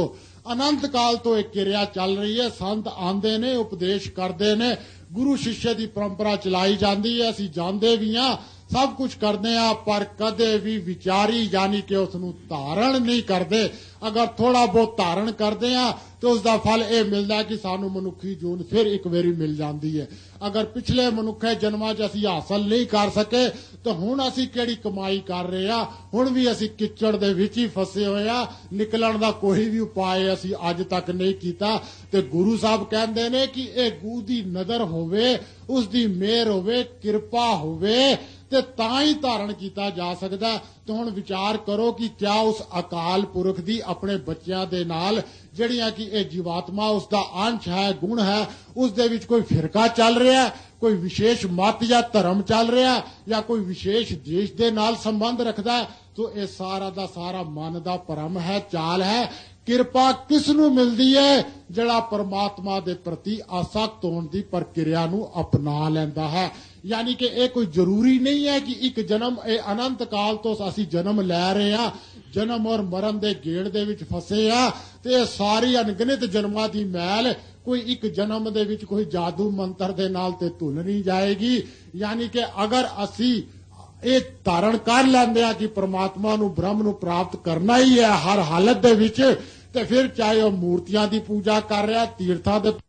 ਕਾਲ ਤੋਂ ਇਹ ਕਿਰਿਆ ਚੱਲ ਰਹੀ ਹੈ। ਸੰਤ ਆਂਦੇ ਨੇ, ਉਪਦੇਸ਼ ਕਰਦੇ ਨੇ, ਗੁਰੂ ਸਿੱਸ਼ੇ ਦੀ ਪਰੰਪਰਾ ਚਲਾਈ ਜਾਂਦੀ ਹੈ, ਅਸੀਂ ਜਾਣਦੇ ਵੀ ਹਾਂ, ਸਭ ਕੁਝ ਕਰਦੇ ਆ, ਪਰ ਕਦੇ ਵੀ ਵਿਚਾਰੀ ਯਾਨੀ ਕਿ ਉਸ ਨੂੰ ਧਾਰਨ ਨਹੀਂ ਕਰਦੇ। ਅਗਰ ਥੋੜਾ ਬਹੁਤ ਧਾਰਨ ਕਰਦੇ ਆ ਤੇ ਉਸ ਦਾ ਫਲ ਇਹ ਮਿਲਦਾ ਕਿ ਸਾਨੂੰ ਮਨੁੱਖੀ ਜੂਨ ਫਿਰ ਇੱਕ ਵਾਰੀ ਮਿਲ ਜਾਂਦੀ ਹੈ। ਅਗਰ ਪਿਛਲੇ ਮਨੁੱਖੇ ਜਨਮਾਂ 'ਚ ਅਸੀਂ ਹਾਸਲ ਨਹੀਂ ਕਰ ਸਕੇ ਤਾਂ ਹੁਣ ਅਸੀਂ ਕਿਹੜੀ ਕਮਾਈ ਕਰ ਰਹੇ ਆ? ਹੁਣ ਵੀ ਅਸੀਂ ਕਿਚੜ ਦੇ ਵਿੱਚ ਹੀ ਫਸੇ ਹੋਏ ਆ, ਨਿਕਲਣ ਦਾ ਕੋਈ ਵੀ ਉਪਾਅ ਅਸੀਂ ਅੱਜ ਤੱਕ ਨਹੀਂ ਕੀਤਾ। ਤੇ ਗੁਰੂ ਸਾਹਿਬ ਕਹਿੰਦੇ ਨੇ ਕਿ ਇਹ ਗੁਰੂ ਦੀ ਨਜ਼ਰ ਹੋਵੇ, ਉਸ ਦੀ ਮਿਹਰ ਹੋਵੇ, ਕਿਰਪਾ ਹੋਵੇ ਤੇ ਤਾਂ ਹੀ ਧਾਰਨ ਕੀਤਾ ਜਾ ਸਕਦਾ। ਤੇ ਹੁਣ ਵਿਚਾਰ ਕਰੋ ਕਿ ਕਿਆ ਉਸ ਅਕਾਲ ਪੁਰਖ ਦੀ ਆਪਣੇ ਬੱਚਿਆਂ ਦੇ ਨਾਲ ਜਿਹੜੀਆਂ ਕਿ ਇਹ ਜੀਵਾਤਮਾ ਉਸ ਦਾ ਅੰਸ਼ ਹੈ, ਗੁਣ ਹੈ, ਉਸ ਦੇ ਵਿੱਚ ਕੋਈ ਫਿਰਕਾ ਚੱਲ ਰਿਹਾ, ਕੋਈ ਵਿਸ਼ੇਸ਼ ਮਤ ਜਾਂ ਧਰਮ ਚੱਲ ਰਿਹਾ ਜਾਂ ਕੋਈ ਵਿਸ਼ੇਸ਼ ਦੇਸ਼ ਦੇ ਨਾਲ ਸੰਬੰਧ ਰੱਖਦਾ? ਤੋ ਇਹ ਸਾਰਾ ਦਾ ਸਾਰਾ ਮਨ ਦਾ ਭਰਮ ਹੈ, ਚਾਲ ਹੈ। ਕਿਰਪਾ ਕਿਸ ਨੂੰ ਮਿਲਦੀ ਹੈ? ਜਿਹੜਾ ਪਰਮਾਤਮਾ ਦੇ ਪ੍ਰਤੀ ਆਸਕਤ ਹੋਣ ਦੀ ਪ੍ਰਕਿਰਿਆ ਨੂੰ ਅਪਣਾ ਲੈਂਦਾ ਹੈ। ਯਾਨੀ ਕਿ ਇਹ ਕੋਈ ਜ਼ਰੂਰੀ ਨਹੀਂ ਹੈ ਕਿ ਇੱਕ ਜਨਮ, ਇਹ ਅਨੰਤ ਕਾਲ ਤੋਂ ਅਸੀਂ ਜਨਮ ਲੈ ਰਹੇ ਹਾਂ, ਜਨਮ ਔਰ ਮਰਨ ਦੇ ਗੇੜ ਦੇ ਵਿੱਚ ਫਸੇ ਆ ਤੇ ਇਹ ਸਾਰੀ ਅਣਗਿਣਤ ਜਨਮਾਂ ਦੀ ਮੈਲ ਕੋਈ ਇੱਕ ਜਨਮ ਦੇ ਵਿੱਚ ਕੋਈ ਜਾਦੂ ਮੰਤਰ ਦੇ ਨਾਲ ਤੇ ਧੁਲ ਨਹੀਂ ਜਾਏਗੀ। ਯਾਨੀ ਕਿ ਅਗਰ ਅਸੀਂ ਇਹ ਧਾਰਨ ਕਰ ਲੈਂਦੇ ਆ ਕਿ ਪ੍ਰਮਾਤਮਾ ਨੂੰ, ਬ੍ਰਹਮ ਨੂੰ ਪ੍ਰਾਪਤ ਕਰਨਾ ਹੀ ਹੈ ਹਰ ਹਾਲਤ ਦੇ ਵਿੱਚ, ਤੇ ਫਿਰ ਚਾਹੇ ਉਹ ਮੂਰਤੀਆਂ ਦੀ ਪੂਜਾ ਕਰ ਰਿਹਾ, ਤੀਰਥਾਂ ਦੇ